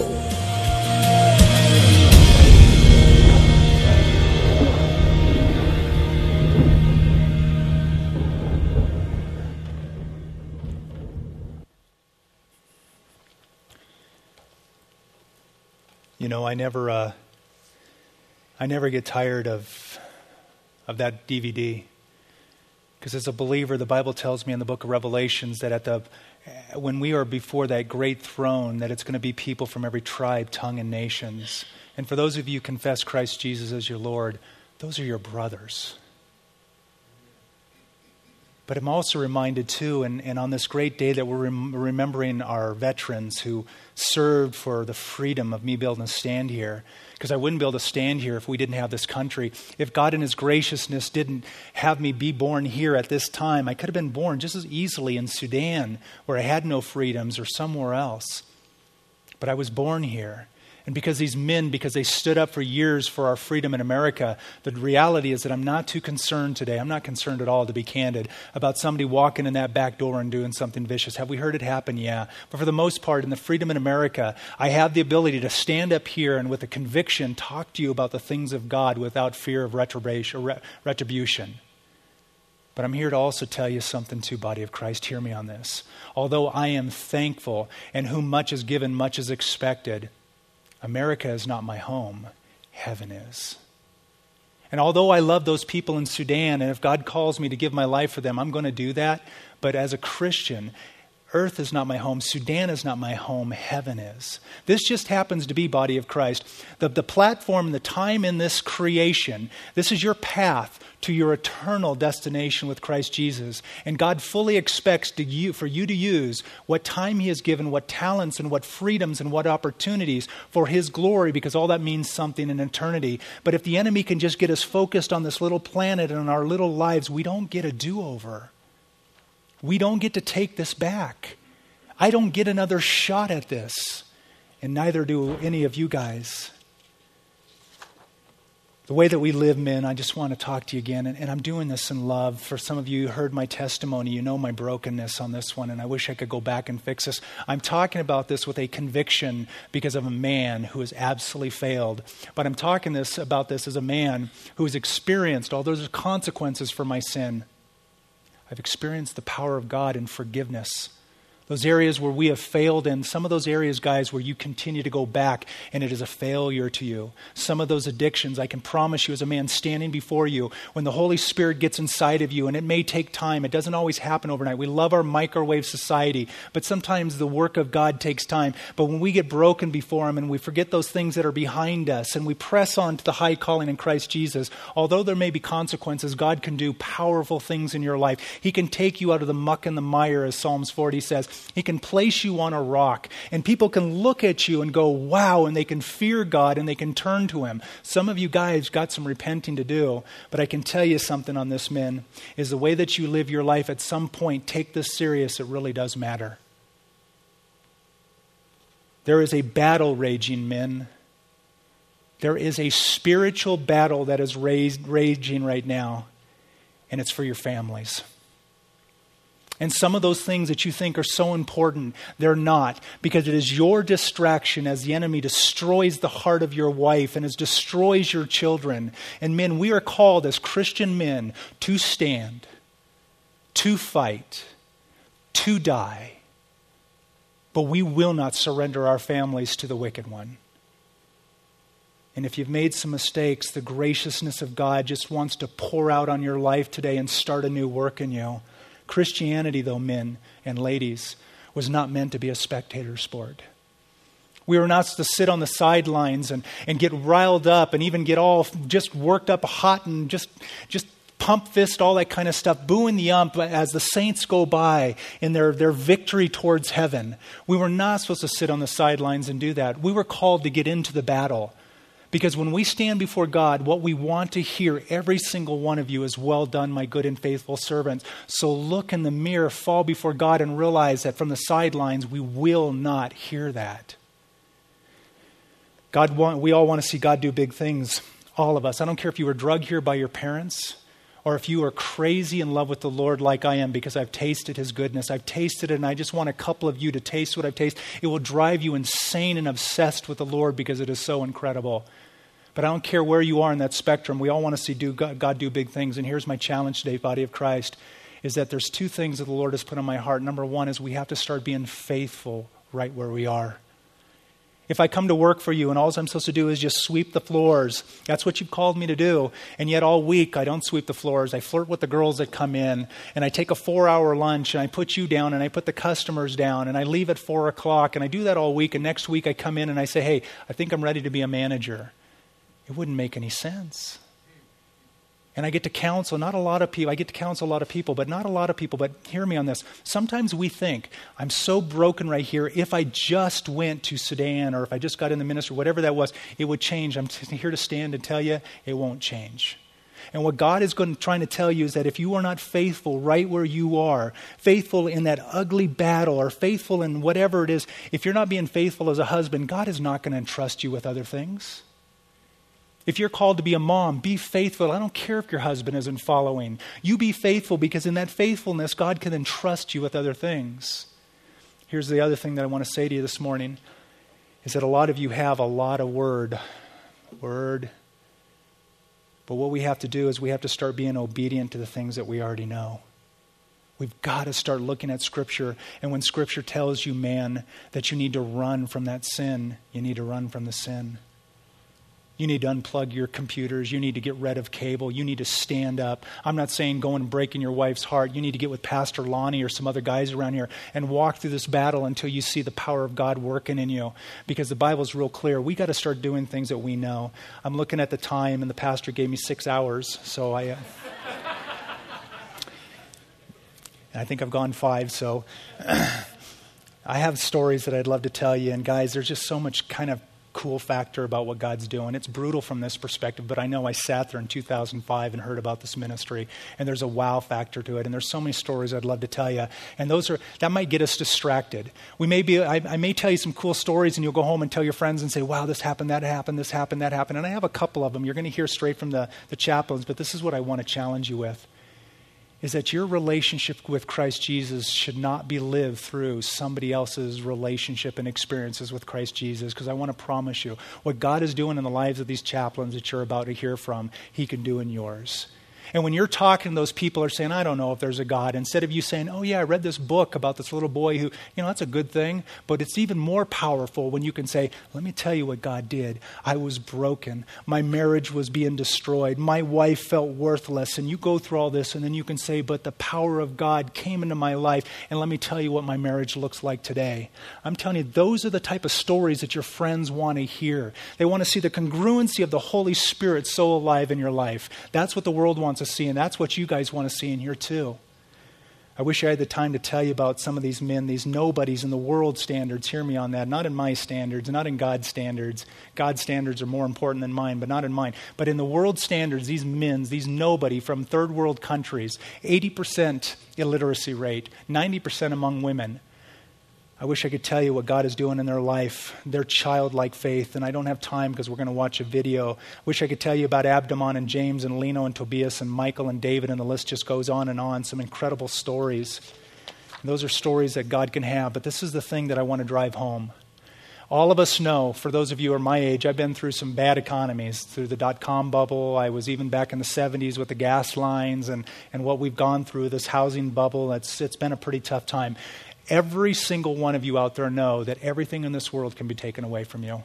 You know, I never get tired of that DVD, because as a believer, the Bible tells me in the book of Revelations that when we are before that great throne, that it's going to be people from every tribe, tongue, and nations. And for those of you who confess Christ Jesus as your Lord, those are your brothers. But I'm also reminded too, and on this great day that we're remembering our veterans who served for the freedom of me being able to stand here, because I wouldn't be able to stand here if we didn't have this country. If God in his graciousness didn't have me be born here at this time, I could have been born just as easily in Sudan, where I had no freedoms, or somewhere else. But I was born here. And because these men, because they stood up for years for our freedom in America, the reality is that I'm not too concerned today. I'm not concerned at all, to be candid, about somebody walking in that back door and doing something vicious. Have we heard it happen? Yeah. But for the most part, in the freedom in America, I have the ability to stand up here and with a conviction talk to you about the things of God without fear of retribution. But I'm here to also tell you something too, body of Christ. Hear me on this. Although I am thankful, and whom much is given, much is expected, America is not my home. Heaven is. And although I love those people in Sudan, and if God calls me to give my life for them, I'm going to do that. But as a Christian, earth is not my home. Sudan is not my home. Heaven is. This just happens to be, body of Christ. The platform, the time in this creation, this is your path to your eternal destination with Christ Jesus. And God fully expects for you to use what time he has given, what talents and what freedoms and what opportunities for his glory, because all that means something in eternity. But if the enemy can just get us focused on this little planet and our little lives, we don't get a do-over. We don't get to take this back. I don't get another shot at this, and neither do any of you guys. The way that we live, men, I just want to talk to you again, and I'm doing this in love. For some of you who heard my testimony, you know my brokenness on this one, and I wish I could go back and fix this. I'm talking about this with a conviction because of a man who has absolutely failed. But I'm talking about this as a man who has experienced all those consequences for my sin. I've experienced the power of God in forgiveness. Those areas where we have failed, and some of those areas, guys, where you continue to go back and it is a failure to you. Some of those addictions, I can promise you as a man standing before you, when the Holy Spirit gets inside of you, and it may take time. It doesn't always happen overnight. We love our microwave society, but sometimes the work of God takes time. But when we get broken before him and we forget those things that are behind us and we press on to the high calling in Christ Jesus, although there may be consequences, God can do powerful things in your life. He can take you out of the muck and the mire, as Psalms 40 says. He can place you on a rock, and people can look at you and go, wow, and they can fear God and they can turn to him. Some of you guys got some repenting to do, but I can tell you something on this, men, is the way that you live your life at some point, take this serious, it really does matter. There is a battle raging, men. There is a spiritual battle that is raging right now, and it's for your families. And some of those things that you think are so important, they're not, because it is your distraction as the enemy destroys the heart of your wife and as destroys your children. And men, we are called as Christian men to stand, to fight, to die. But we will not surrender our families to the wicked one. And if you've made some mistakes, the graciousness of God just wants to pour out on your life today and start a new work in you. Christianity, though, men and ladies, was not meant to be a spectator sport. We were not to sit on the sidelines and get riled up and even get all just worked up hot and just pump fist, all that kind of stuff, booing the ump as the saints go by in their victory towards heaven. We were not supposed to sit on the sidelines and do that. We were called to get into the battle. Because when we stand before God, what we want to hear, every single one of you, is well done, my good and faithful servants. So look in the mirror, fall before God, and realize that from the sidelines, we will not hear that. We all want to see God do big things, all of us. I don't care if you were drugged here by your parents, or if you are crazy in love with the Lord like I am, because I've tasted his goodness. I've tasted it, and I just want a couple of you to taste what I've tasted. It will drive you insane and obsessed with the Lord because it is so incredible. But I don't care where you are in that spectrum. We all want to see God do big things. And here's my challenge today, body of Christ, is that there's two things that the Lord has put on my heart. Number one is we have to start being faithful right where we are. If I come to work for you and all I'm supposed to do is just sweep the floors, that's what you've called me to do. And yet all week I don't sweep the floors. I flirt with the girls that come in, and I take a 4-hour lunch, and I put you down, and I put the customers down, and I leave at 4 o'clock, and I do that all week. And next week I come in and I say, hey, I think I'm ready to be a manager. It wouldn't make any sense. And I get to counsel, not a lot of people, I get to counsel a lot of people, but not a lot of people. But hear me on this. Sometimes we think, I'm so broken right here, if I just went to Sudan or if I just got in the ministry, whatever that was, it would change. I'm here to stand and tell you, it won't change. And what God is trying to tell you is that if you are not faithful right where you are, faithful in that ugly battle or faithful in whatever it is, if you're not being faithful as a husband, God is not going to entrust you with other things. If you're called to be a mom, be faithful. I don't care if your husband isn't following. You be faithful, because in that faithfulness, God can entrust you with other things. Here's the other thing that I want to say to you this morning, is that a lot of you have a lot of word. But what we have to do is we have to start being obedient to the things that we already know. We've got to start looking at Scripture. And when Scripture tells you, man, that you need to run from that sin, you need to run from the sin. You need to unplug your computers. You need to get rid of cable. You need to stand up. I'm not saying go and break in your wife's heart. You need to get with Pastor Lonnie or some other guys around here and walk through this battle until you see the power of God working in you. Because the Bible's real clear. We got to start doing things that we know. I'm looking at the time, and the pastor gave me 6 hours. So I think I've gone 5. So I have stories that I'd love to tell you. And guys, there's just so much kind of cool factor about what God's doing. It's brutal from this perspective, but I know I sat there in 2005 and heard about this ministry, and there's a wow factor to it, and there's so many stories I'd love to tell you, and that might get us distracted. I may tell you some cool stories, and you'll go home and tell your friends and say, wow, this happened, that happened, this happened, that happened, and I have a couple of them. You're going to hear straight from the chaplains, but this is what I want to challenge you with, is that your relationship with Christ Jesus should not be lived through somebody else's relationship and experiences with Christ Jesus. Because I want to promise you, what God is doing in the lives of these chaplains that you're about to hear from, He can do in yours. And when you're talking, those people are saying, I don't know if there's a God. Instead of you saying, oh yeah, I read this book about this little boy who, that's a good thing. But it's even more powerful when you can say, let me tell you what God did. I was broken. My marriage was being destroyed. My wife felt worthless. And you go through all this, and then you can say, but the power of God came into my life. And let me tell you what my marriage looks like today. I'm telling you, those are the type of stories that your friends want to hear. They want to see the congruency of the Holy Spirit so alive in your life. That's what the world wants to see, and that's what you guys want to see in here too. I wish I had the time to tell you about some of these men, these nobodies in the world standards. Hear me on that. Not in my standards, not in God's standards. God's standards are more important than mine, but not in mine. But in the world standards, these men, these nobody from third world countries, 80% illiteracy rate, 90% among women. I wish I could tell you what God is doing in their life, their childlike faith, and I don't have time because we're going to watch a video. I wish I could tell you about Abdamon and James and Leno and Tobias and Michael and David, and the list just goes on and on. Some incredible stories. And those are stories that God can have, but this is the thing that I want to drive home. All of us know, for those of you who are my age, I've been through some bad economies, through the dot-com bubble. I was even back in the 70s with the gas lines and what we've gone through, this housing bubble. It's been a pretty tough time. Every single one of you out there know that everything in this world can be taken away from you.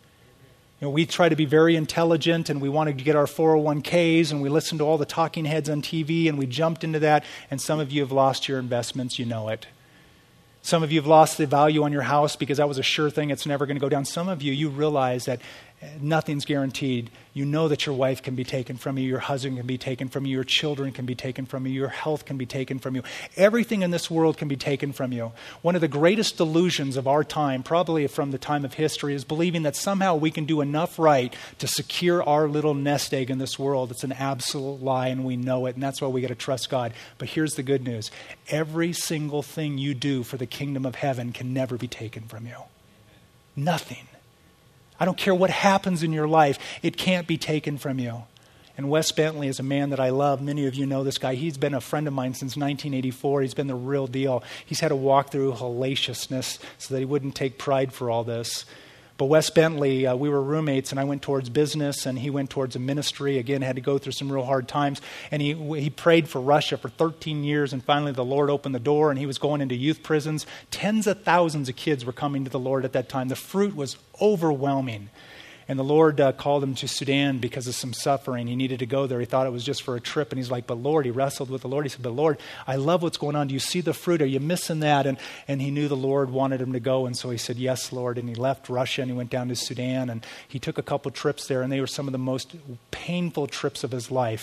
We try to be very intelligent, and we wanted to get our 401ks, and we listened to all the talking heads on TV, and we jumped into that, and some of you have lost your investments, you know it. Some of you have lost the value on your house because that was a sure thing, it's never going to go down. Some of you realize that nothing's guaranteed. You know that your wife can be taken from you, your husband can be taken from you, your children can be taken from you, your health can be taken from you. Everything in this world can be taken from you. One of the greatest delusions of our time, probably from the time of history, is believing that somehow we can do enough right to secure our little nest egg in this world. It's an absolute lie, and we know it, and that's why we got to trust God. But here's the good news. Every single thing you do for the kingdom of heaven can never be taken from you. Nothing. I don't care what happens in your life, it can't be taken from you. And Wes Bentley is a man that I love. Many of you know this guy. He's been a friend of mine since 1984. He's been the real deal. He's had to walk through hellaciousness so that he wouldn't take pride for all this. But Wes Bentley, we were roommates, and I went towards business, and he went towards a ministry. Again, had to go through some real hard times. And he prayed for Russia for 13 years, and finally the Lord opened the door, and he was going into youth prisons. Tens of thousands of kids were coming to the Lord at that time. The fruit was overwhelming. And the Lord called him to Sudan because of some suffering. He needed to go there. He thought it was just for a trip. And he's like, but Lord, he wrestled with the Lord. He said, but Lord, I love what's going on. Do you see the fruit? Are you missing that? And he knew the Lord wanted him to go. And so he said, yes, Lord. And he left Russia and he went down to Sudan. And he took a couple trips there. And they were some of the most painful trips of his life.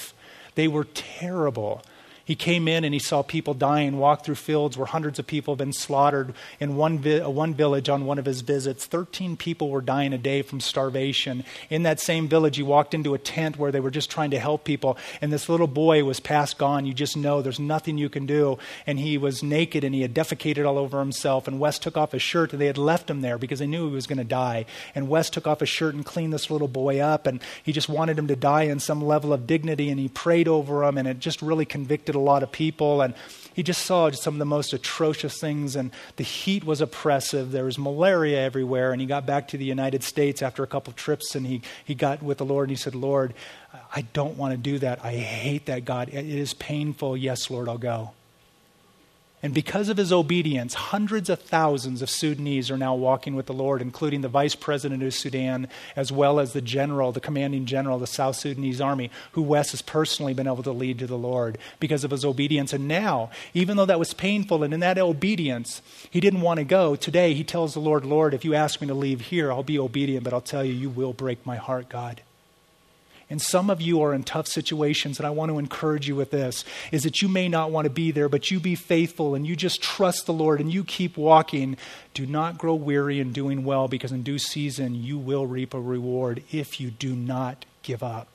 They were terrible. He came in and he saw people dying, walked through fields where hundreds of people have been slaughtered. In one village on one of his visits, 13 people were dying a day from starvation. In that same village, he walked into a tent where they were just trying to help people. And this little boy was past gone. You just know there's nothing you can do. And he was naked and he had defecated all over himself. And Wes took off his shirt and they had left him there because they knew he was going to die. And Wes took off his shirt and cleaned this little boy up. And he just wanted him to die in some level of dignity. And he prayed over him. And it just really convicted a lot of people, and he just saw some of the most atrocious things, and the heat was oppressive. There was malaria everywhere, and he got back to the United States after a couple of trips, and he got with the Lord, and he said, Lord, I don't want to do that. I hate that, God. It is painful. Yes, Lord, I'll go. And because of his obedience, hundreds of thousands of Sudanese are now walking with the Lord, including the vice president of Sudan, as well as the general, the commanding general of the South Sudanese army, who Wes has personally been able to lead to the Lord because of his obedience. And now, even though that was painful, and in that obedience, he didn't want to go, today he tells the Lord, Lord, if you ask me to leave here, I'll be obedient, but I'll tell you, you will break my heart, God. And some of you are in tough situations, and I want to encourage you with this, is that you may not want to be there, but you be faithful and you just trust the Lord and you keep walking. Do not grow weary in doing well, because in due season you will reap a reward if you do not give up.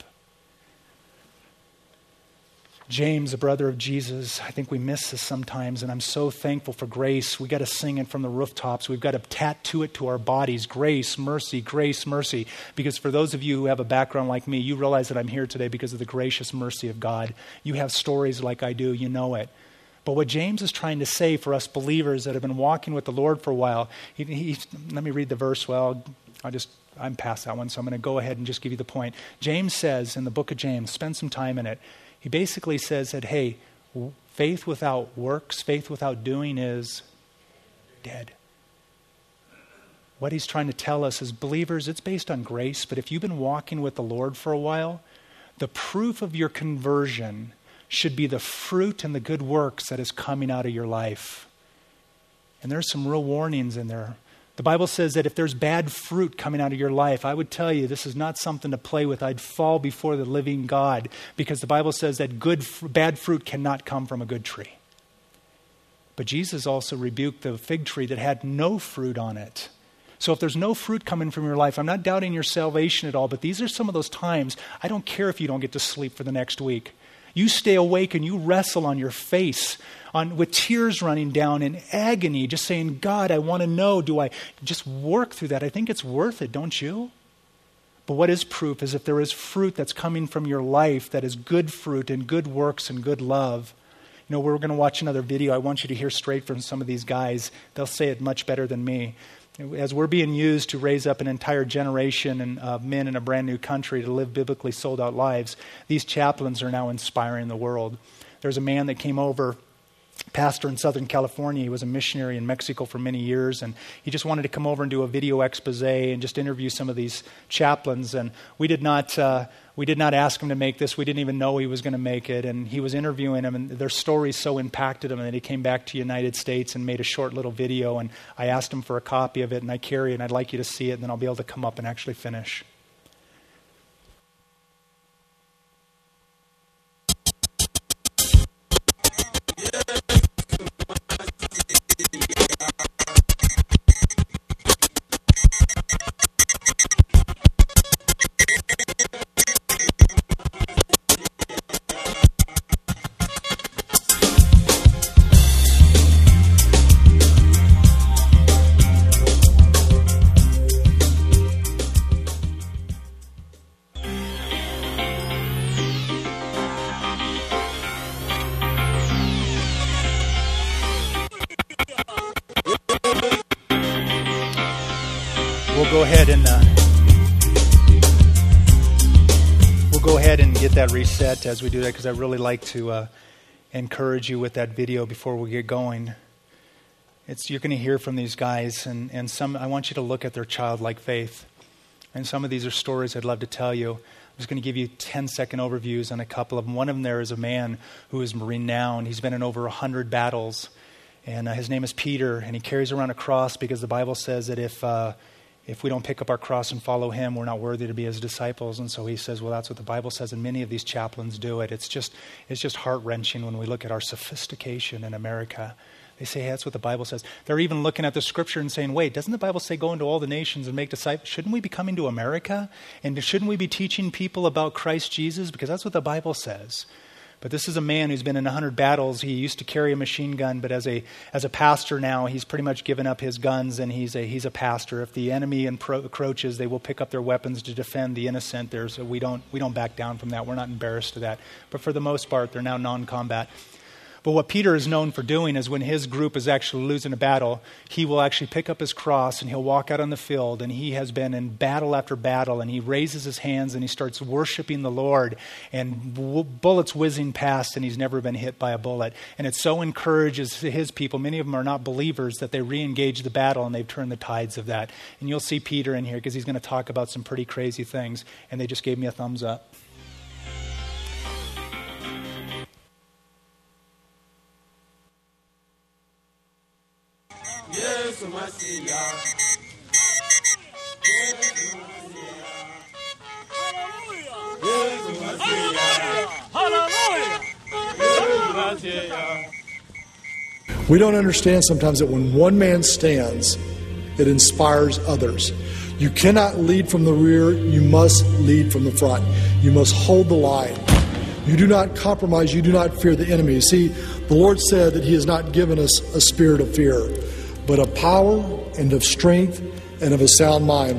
James, a brother of Jesus, I think we miss this sometimes, and I'm so thankful for grace. We got to sing it from the rooftops. We've got to tattoo it to our bodies. Grace, mercy, because for those of you who have a background like me, you realize that I'm here today because of the gracious mercy of God. You have stories like I do, you know it. But what James is trying to say for us believers that have been walking with the Lord for a while, let me read the verse. Well, I'm past that one, so I'm going to go ahead and just give you the point. James says in the book of James, spend some time in it. He basically says that, hey, faith without works, faith without doing is dead. What he's trying to tell us is, believers, it's based on grace, but if you've been walking with the Lord for a while, the proof of your conversion should be the fruit and the good works that is coming out of your life. And there's some real warnings in there. The Bible says that if there's bad fruit coming out of your life, I would tell you this is not something to play with. I'd fall before the living God, because the Bible says that bad fruit cannot come from a good tree. But Jesus also rebuked the fig tree that had no fruit on it. So if there's no fruit coming from your life, I'm not doubting your salvation at all, but these are some of those times, I don't care if you don't get to sleep for the next week. You stay awake and you wrestle on your face with tears running down in agony, just saying, God, I want to know, do I just work through that? I think it's worth it, don't you? But what is proof is if there is fruit that's coming from your life that is good fruit and good works and good love. You know, we're going to watch another video. I want you to hear straight from some of these guys. They'll say it much better than me. As we're being used to raise up an entire generation of men in a brand new country to live biblically sold out lives, these chaplains are now inspiring the world. There's a man that came over, pastor in Southern California. He was a missionary in Mexico for many years, and he just wanted to come over and do a video expose and just interview some of these chaplains. And we did not ask him to make this. We didn't even know he was going to make it. And he was interviewing them, and their stories so impacted him that he came back to the United States and made a short little video. And I asked him for a copy of it, and I carry it, and I'd like you to see it, and then I'll be able to come up and actually finish. We'll go ahead and get that reset as we do that, because I really like to encourage you with that video before we get going. You're going to hear from these guys, and some. I want you to look at their childlike faith. And some of these are stories I'd love to tell you. I'm just going to give you 10-second overviews on a couple of them. One of them there is a man who is renowned. He's been in over 100 battles. And his name is Peter, and he carries around a cross because the Bible says that if if we don't pick up our cross and follow him, we're not worthy to be his disciples. And so he says, well, that's what the Bible says, and many of these chaplains do it. It's just heart-wrenching when we look at our sophistication in America. They say, hey, that's what the Bible says. They're even looking at the scripture and saying, wait, doesn't the Bible say go into all the nations and make disciples? Shouldn't we be coming to America? And shouldn't we be teaching people about Christ Jesus? Because that's what the Bible says. But this is a man who's been in 100 battles. He used to carry a machine gun, but as a pastor now, he's pretty much given up his guns, and he's a pastor. If the enemy encroaches, they will pick up their weapons to defend the innocent. We don't back down from that. We're not embarrassed of that. But for the most part, they're now non-combat. But what Peter is known for doing is when his group is actually losing a battle, he will actually pick up his cross and he'll walk out on the field, and he has been in battle after battle, and he raises his hands and he starts worshiping the Lord, and bullets whizzing past, and he's never been hit by a bullet. And it so encourages his people, many of them are not believers, that they re-engage the battle and they've turned the tides of that. And you'll see Peter in here because he's going to talk about some pretty crazy things, and they just gave me a thumbs up.
We don't understand sometimes that when one man stands, it inspires others. You cannot lead from the rear, you must lead from the front. You must hold the line. You do not compromise, you do not fear the enemy. See, the Lord said that he has not given us a spirit of fear, but of power and of strength and of a sound mind.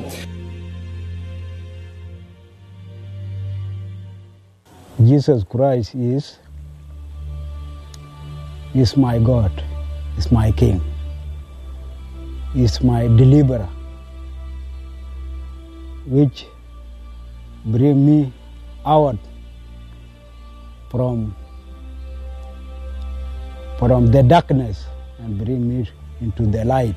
Jesus Christ is my God, is my King, is my deliverer, which bring me out from the darkness and bring me into the light.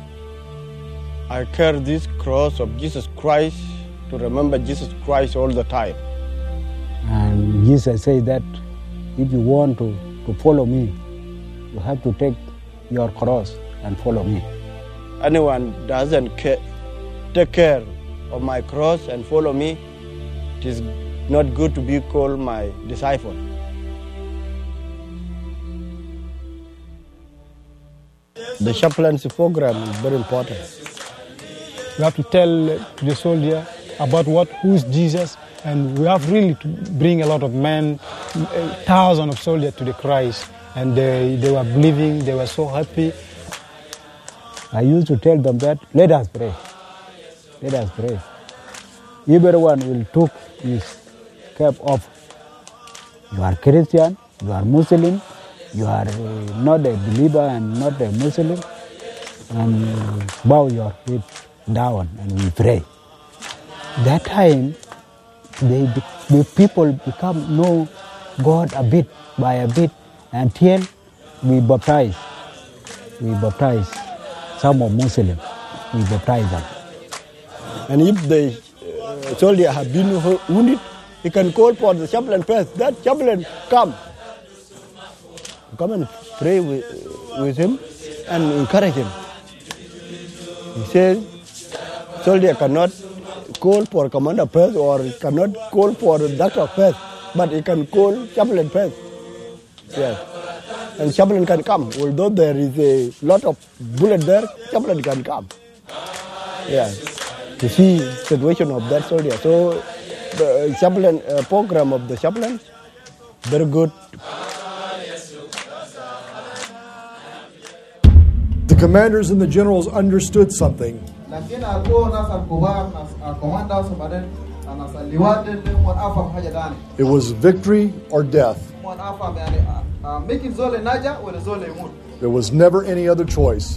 I carry this cross of Jesus Christ to remember Jesus Christ all the time.
And Jesus said that if you want to follow me, you have to take your cross and follow me.
Anyone doesn't take care of my cross and follow me, it is not good to be called my disciple. The chaplaincy program is very important.
We have to tell to the soldier about who's Jesus, and we have really to bring a lot of men, thousands of soldiers to the Christ, and they were believing, they were so happy.
I used to tell them that, let us pray. Let us pray. Everyone will take his cap off. You are Christian, you are Muslim, you are not a believer and not a Muslim, and bow your head down and we pray. That time, the people know God a bit by a bit until we baptize. We baptize some of Muslims. We baptize them.
And if the soldier have been wounded, he can call for the chaplain first. That chaplain come and pray with him and encourage him. He says, soldier cannot call for commander first or cannot call for the doctor first, but he can call chaplain first. Yes. And chaplain can come. Although there is a lot of bullet there, chaplain can come. Yeah. To see the situation of that soldier. So the chaplain program of the chaplain, very good.
The commanders and the generals understood something. It was victory or death. There was never any other choice.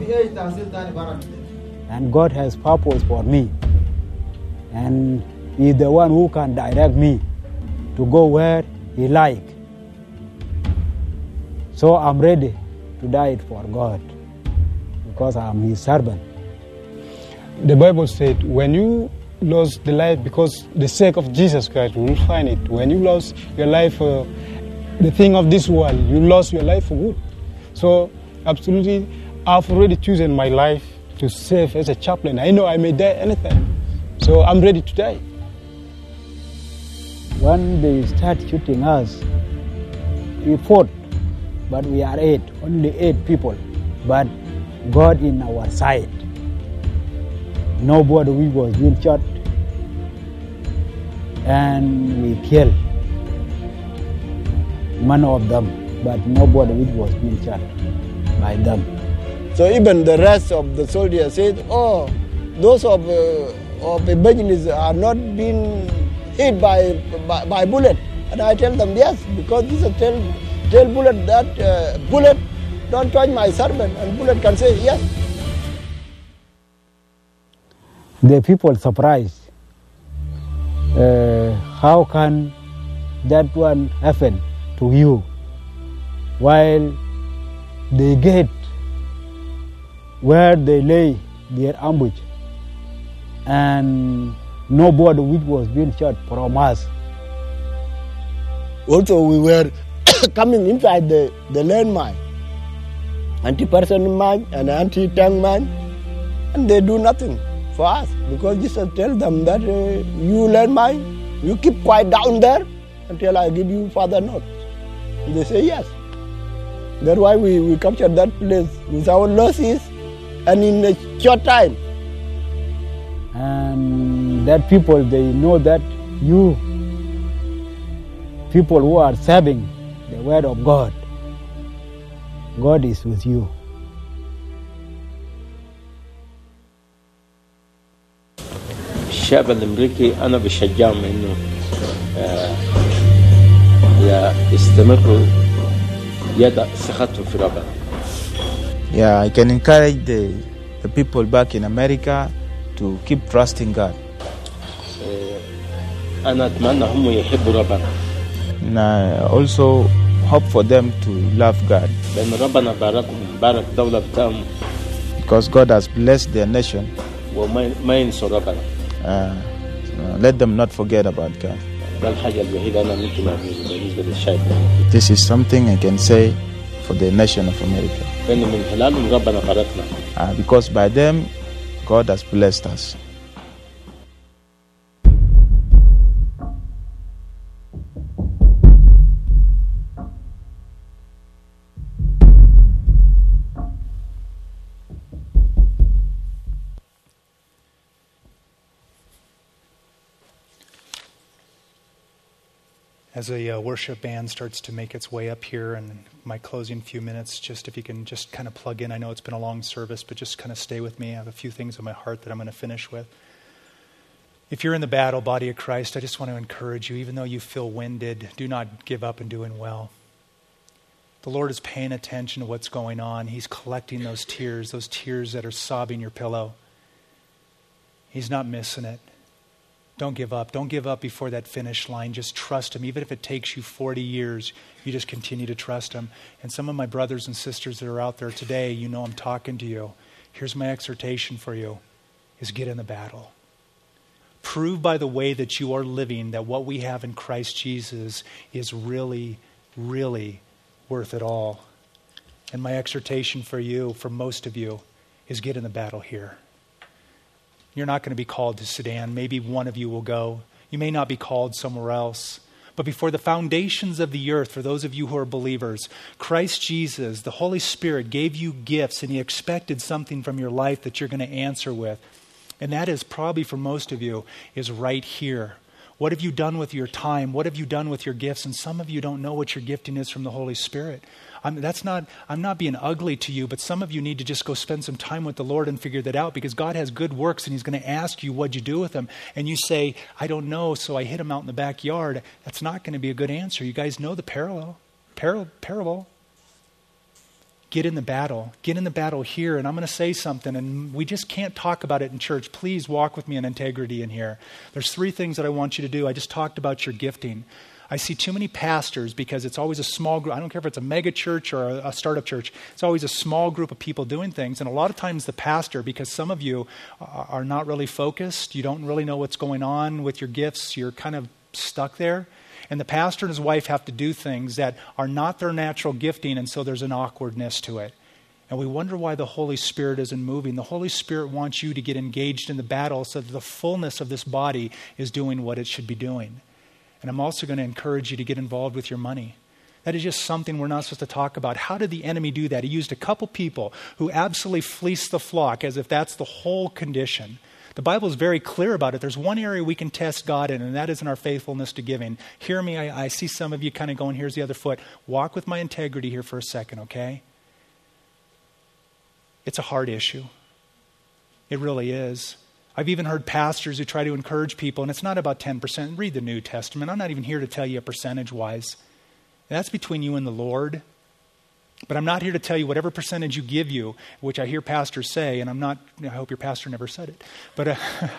And God has purpose for me. And He's the one who can direct me to go where He like. So I'm ready to die for God because I'm His servant.
The Bible said, when you lose the life because the sake of Jesus Christ, you will find it. When you lose your life for the thing of this world, you lost your life for good. So absolutely, I've already chosen my life to serve as a chaplain. I know I may die anytime, so I'm ready to die.
When they start shooting us, we fought, but we are only 8 people, but God in our side. Nobody was being shot, and we killed one of them, but nobody was being shot by them.
So even the rest of the soldiers said, oh, those of evangelists are not being hit by bullet. And I tell them, yes, because this is tell bullet that bullet don't touch my servant, and bullet can say yes.
The people surprised. How can that one happen to you? While they get where they lay their ambush, and nobody which was being shot from us.
Also, we were coming inside the landmine, anti-person mine and anti-tank mine, and they do nothing for us because Jesus tell them that you landmine, you keep quiet down there until I give you further notes. And they say yes. That's why we captured that place with our losses and in a short time.
And that people, they know that you, people who are serving the word of God, God is with you.
الشعب الأمريكي أنا بشجعهم إنه يستمروا يضع ثقتهم في ربنا.
Yeah, I can encourage the people back in America to keep trusting God.
أنا أتمنى هم يحبوا ربنا.
And I also hope for them to love God.
لأن ربنا بارك دولة بتاعهم.
Because God has blessed their nation.
وما ينسوا ربنا.
Let them not forget about God.
ده الحاجة الوحيدة أنا ممكن أقولها بالنسبة للشعب.
This is something I can say for the nation of America.
لأن من خلالهم ربنا باركنا.
Because by them, God has blessed us.
As a worship band starts to make its way up here, and my closing few minutes, just if you can just kind of plug in. I know it's been a long service, but just kind of stay with me. I have a few things on my heart that I'm going to finish with. If you're in the battle, body of Christ, I just want to encourage you, even though you feel winded, do not give up in doing well. The Lord is paying attention to what's going on. He's collecting those tears that are sobbing your pillow. He's not missing it. Don't give up. Don't give up before that finish line. Just trust Him. Even if it takes you 40 years, you just continue to trust Him. And some of my brothers and sisters that are out there today, you know I'm talking to you. Here's my exhortation for you, is get in the battle. Prove by the way that you are living that what we have in Christ Jesus is really, really worth it all. And my exhortation for you, for most of you, is get in the battle here. You're not going to be called to Sudan. Maybe one of you will go. You may not be called somewhere else. But before the foundations of the earth, for those of you who are believers, Christ Jesus, the Holy Spirit, gave you gifts, and He expected something from your life that you're going to answer with. And that is probably for most of you is right here. What have you done with your time? What have you done with your gifts? And some of you don't know what your gifting is from the Holy Spirit. I'm not being ugly to you, but some of you need to just go spend some time with the Lord and figure that out, because God has good works and He's going to ask you what'd you do with them. And you say, I don't know, so I hit them out in the backyard. That's not going to be a good answer. You guys know the parable. Get in the battle. Get in the battle here. And I'm going to say something, and we just can't talk about it in church. Please walk with me in integrity in here. There's 3 things that I want you to do. I just talked about your gifting. I see too many pastors, because it's always a small group. I don't care if it's a mega church or a startup church. It's always a small group of people doing things. And a lot of times the pastor, because some of you are not really focused, you don't really know what's going on with your gifts, you're kind of stuck there. And the pastor and his wife have to do things that are not their natural gifting, and so there's an awkwardness to it. And we wonder why the Holy Spirit isn't moving. The Holy Spirit wants you to get engaged in the battle so that the fullness of this body is doing what it should be doing. And I'm also going to encourage you to get involved with your money. That is just something we're not supposed to talk about. How did the enemy do that? He used a couple people who absolutely fleeced the flock as if that's the whole condition. The Bible is very clear about it. There's one area we can test God in, and that is in our faithfulness to giving. Hear me, I see some of you kind of going, here's the other foot. Walk with my integrity here for a second, okay? It's a hard issue. It really is. I've even heard pastors who try to encourage people, and it's not about 10%. Read the New Testament. I'm not even here to tell you a percentage-wise. That's between you and the Lord. But I'm not here to tell you whatever percentage you give you, which I hear pastors say, and I hope your pastor never said it, but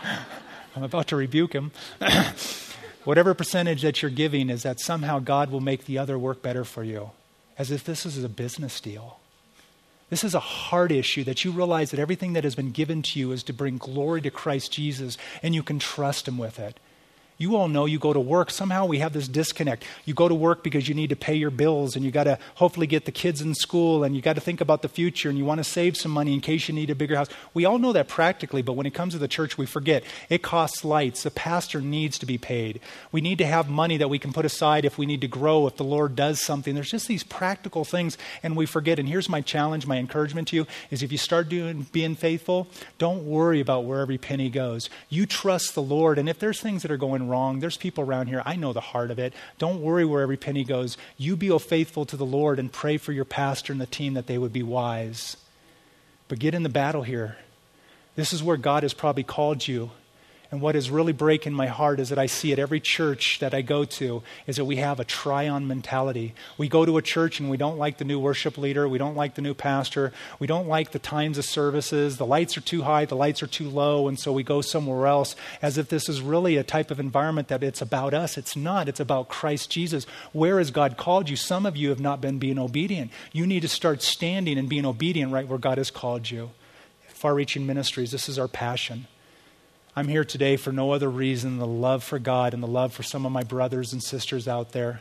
I'm about to rebuke him. Whatever percentage that you're giving is that somehow God will make the other work better for you, as if this is a business deal. This is a heart issue that you realize that everything that has been given to you is to bring glory to Christ Jesus, and you can trust him with it. You all know you go to work. Somehow we have this disconnect. You go to work because you need to pay your bills and you got to hopefully get the kids in school and you got to think about the future and you want to save some money in case you need a bigger house. We all know that practically, but when it comes to the church, we forget. It costs lights. The pastor needs to be paid. We need to have money that we can put aside if we need to grow, if the Lord does something. There's just these practical things and we forget. And here's my challenge, my encouragement to you is if you start being faithful, don't worry about where every penny goes. You trust the Lord, and if there's things that are going wrong, there's people around here, I know the heart of it. Don't worry where every penny goes. You be faithful to the Lord and pray for your pastor and the team that they would be wise. But get in the battle here. This is where God has probably called you. And what is really breaking my heart is that I see at every church that I go to is that we have a try-on mentality. We go to a church and we don't like the new worship leader. We don't like the new pastor. We don't like the times of services. The lights are too high. The lights are too low. And so we go somewhere else as if this is really a type of environment that it's about us. It's not. It's about Christ Jesus. Where has God called you? Some of you have not been being obedient. You need to start standing and being obedient right where God has called you. Far-reaching ministries, this is our passion. I'm here today for no other reason than the love for God and the love for some of my brothers and sisters out there.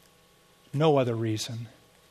No other reason.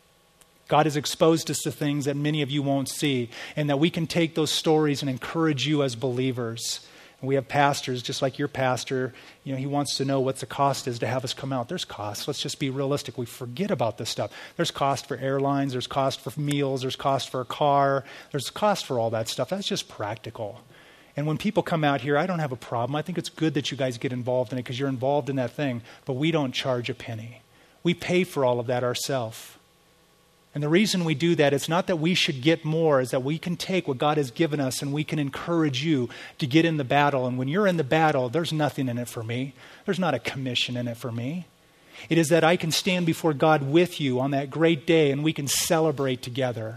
God has exposed us to things that many of you won't see, and that we can take those stories and encourage you as believers. And we have pastors, just like your pastor, he wants to know what the cost is to have us come out. There's costs. Let's just be realistic. We forget about this stuff. There's cost for airlines. There's cost for meals. There's cost for a car. There's cost for all that stuff. That's just practical. And when people come out here, I don't have a problem. I think it's good that you guys get involved in it because you're involved in that thing. But we don't charge a penny. We pay for all of that ourselves. And the reason we do that, it's not that we should get more, is that we can take what God has given us and we can encourage you to get in the battle. And when you're in the battle, there's nothing in it for me. There's not a commission in it for me. It is that I can stand before God with you on that great day and we can celebrate together.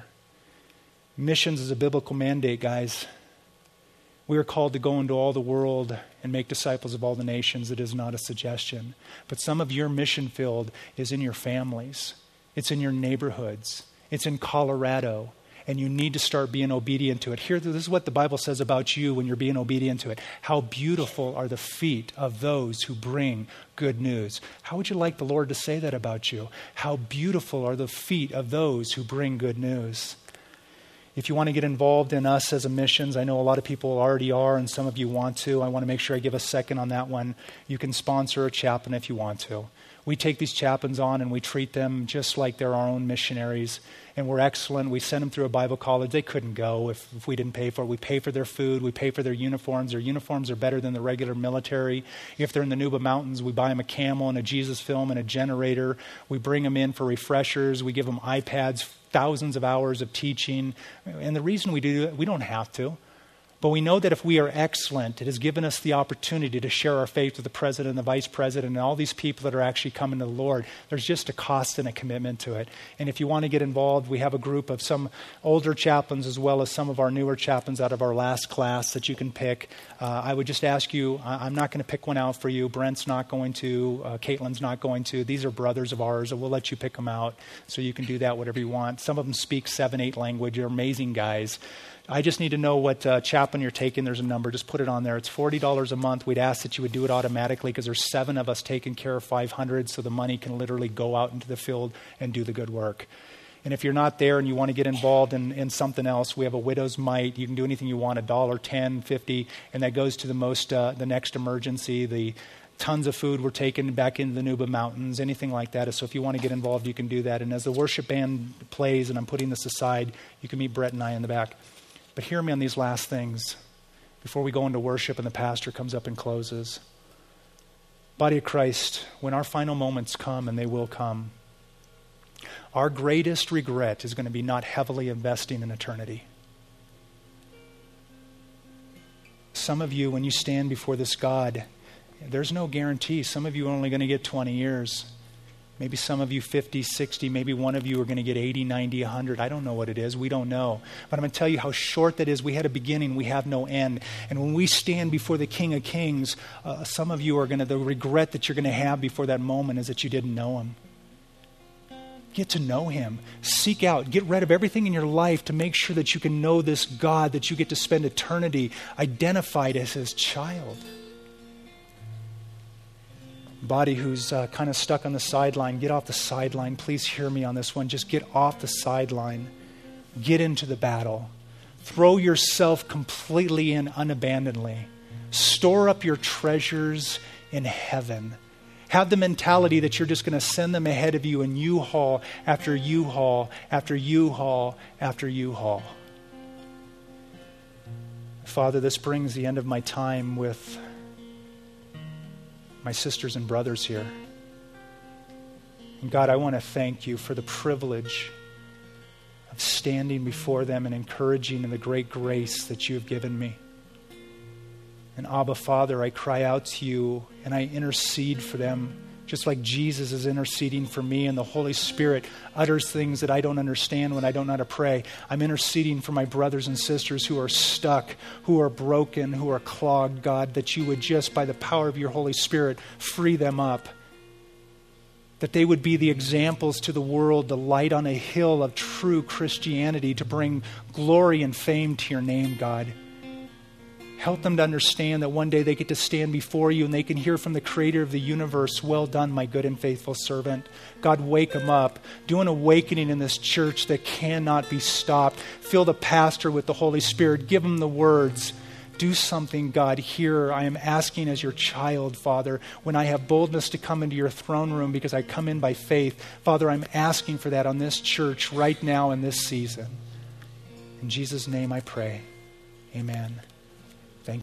Missions is a biblical mandate, guys. We are called to go into all the world and make disciples of all the nations. It is not a suggestion. But some of your mission field is in your families. It's in your neighborhoods. It's in Colorado. And you need to start being obedient to it. Here, this is what the Bible says about you when you're being obedient to it. How beautiful are the feet of those who bring good news. How would you like the Lord to say that about you? How beautiful are the feet of those who bring good news. If you want to get involved in us as a missions, I know a lot of people already are and some of you want to. I want to make sure I give a second on that one. You can sponsor a chaplain if you want to. We take these chaplains on and we treat them just like they're our own missionaries. And we're excellent. We send them through a Bible college. They couldn't go if we didn't pay for it. We pay for their food. We pay for their uniforms. Their uniforms are better than the regular military. If they're in the Nuba Mountains, we buy them a camel and a Jesus film and a generator. We bring them in for refreshers. We give them iPads, thousands of hours of teaching. And the reason we do it, we don't have to. But we know that if we are excellent, it has given us the opportunity to share our faith with the president and the vice president and all these people that are actually coming to the Lord. There's just a cost and a commitment to it. And if you want to get involved, we have a group of some older chaplains as well as some of our newer chaplains out of our last class that you can pick. I would just ask you, I'm not going to pick one out for you. Brent's not going to. Caitlin's not going to. These are brothers of ours, and we'll let you pick them out so you can do that whatever you want. Some of them speak 7, 8 languages. They're amazing guys. I just need to know what chaplain you're taking. There's a number. Just put it on there. It's $40 a month. We'd ask that you would do it automatically because there's 7 of us taking care of 500, so the money can literally go out into the field and do the good work. And if you're not there and you want to get involved in something else, we have a widow's mite. You can do anything you want, $1, $10, $50, and that goes to the next emergency. The tons of food we're taking back into the Nuba Mountains, anything like that. So if you want to get involved, you can do that. And as the worship band plays, and I'm putting this aside, you can meet Brett and I in the back. But hear me on these last things before we go into worship and the pastor comes up and closes. Body of Christ, when our final moments come, and they will come, our greatest regret is going to be not heavily investing in eternity. Some of you, when you stand before this God, there's no guarantee. Some of you are only going to get 20 years. Maybe some of you 50, 60, maybe one of you are going to get 80, 90, 100. I don't know what it is. We don't know. But I'm going to tell you how short that is. We had a beginning. We have no end. And when we stand before the King of Kings, some of you are going to, the regret that you're going to have before that moment is that you didn't know him. Get to know him. Seek out. Get rid of everything in your life to make sure that you can know this God, that you get to spend eternity identified as his child. Body who's kind of stuck on the sideline, get off the sideline. Please hear me on this one. Just get off the sideline. Get into the battle. Throw yourself completely in unabandonedly. Store up your treasures in heaven. Have the mentality that you're just going to send them ahead of you in U-Haul after U-Haul after U-Haul after U-Haul. Father, this brings the end of my time with my sisters and brothers here. And God, I want to thank you for the privilege of standing before them and encouraging in the great grace that you have given me. And Abba, Father, I cry out to you and I intercede for them, just like Jesus is interceding for me, and the Holy Spirit utters things that I don't understand when I don't know how to pray. I'm interceding for my brothers and sisters who are stuck, who are broken, who are clogged, God, that you would just, by the power of your Holy Spirit, free them up. That they would be the examples to the world, the light on a hill of true Christianity to bring glory and fame to your name, God. Help them to understand that one day they get to stand before you and they can hear from the Creator of the universe, well done, my good and faithful servant. God, wake them up. Do an awakening in this church that cannot be stopped. Fill the pastor with the Holy Spirit. Give him the words. Do something, God, here. I am asking as your child, Father, when I have boldness to come into your throne room because I come in by faith. Father, I'm asking for that on this church right now in this season. In Jesus' name I pray. Amen.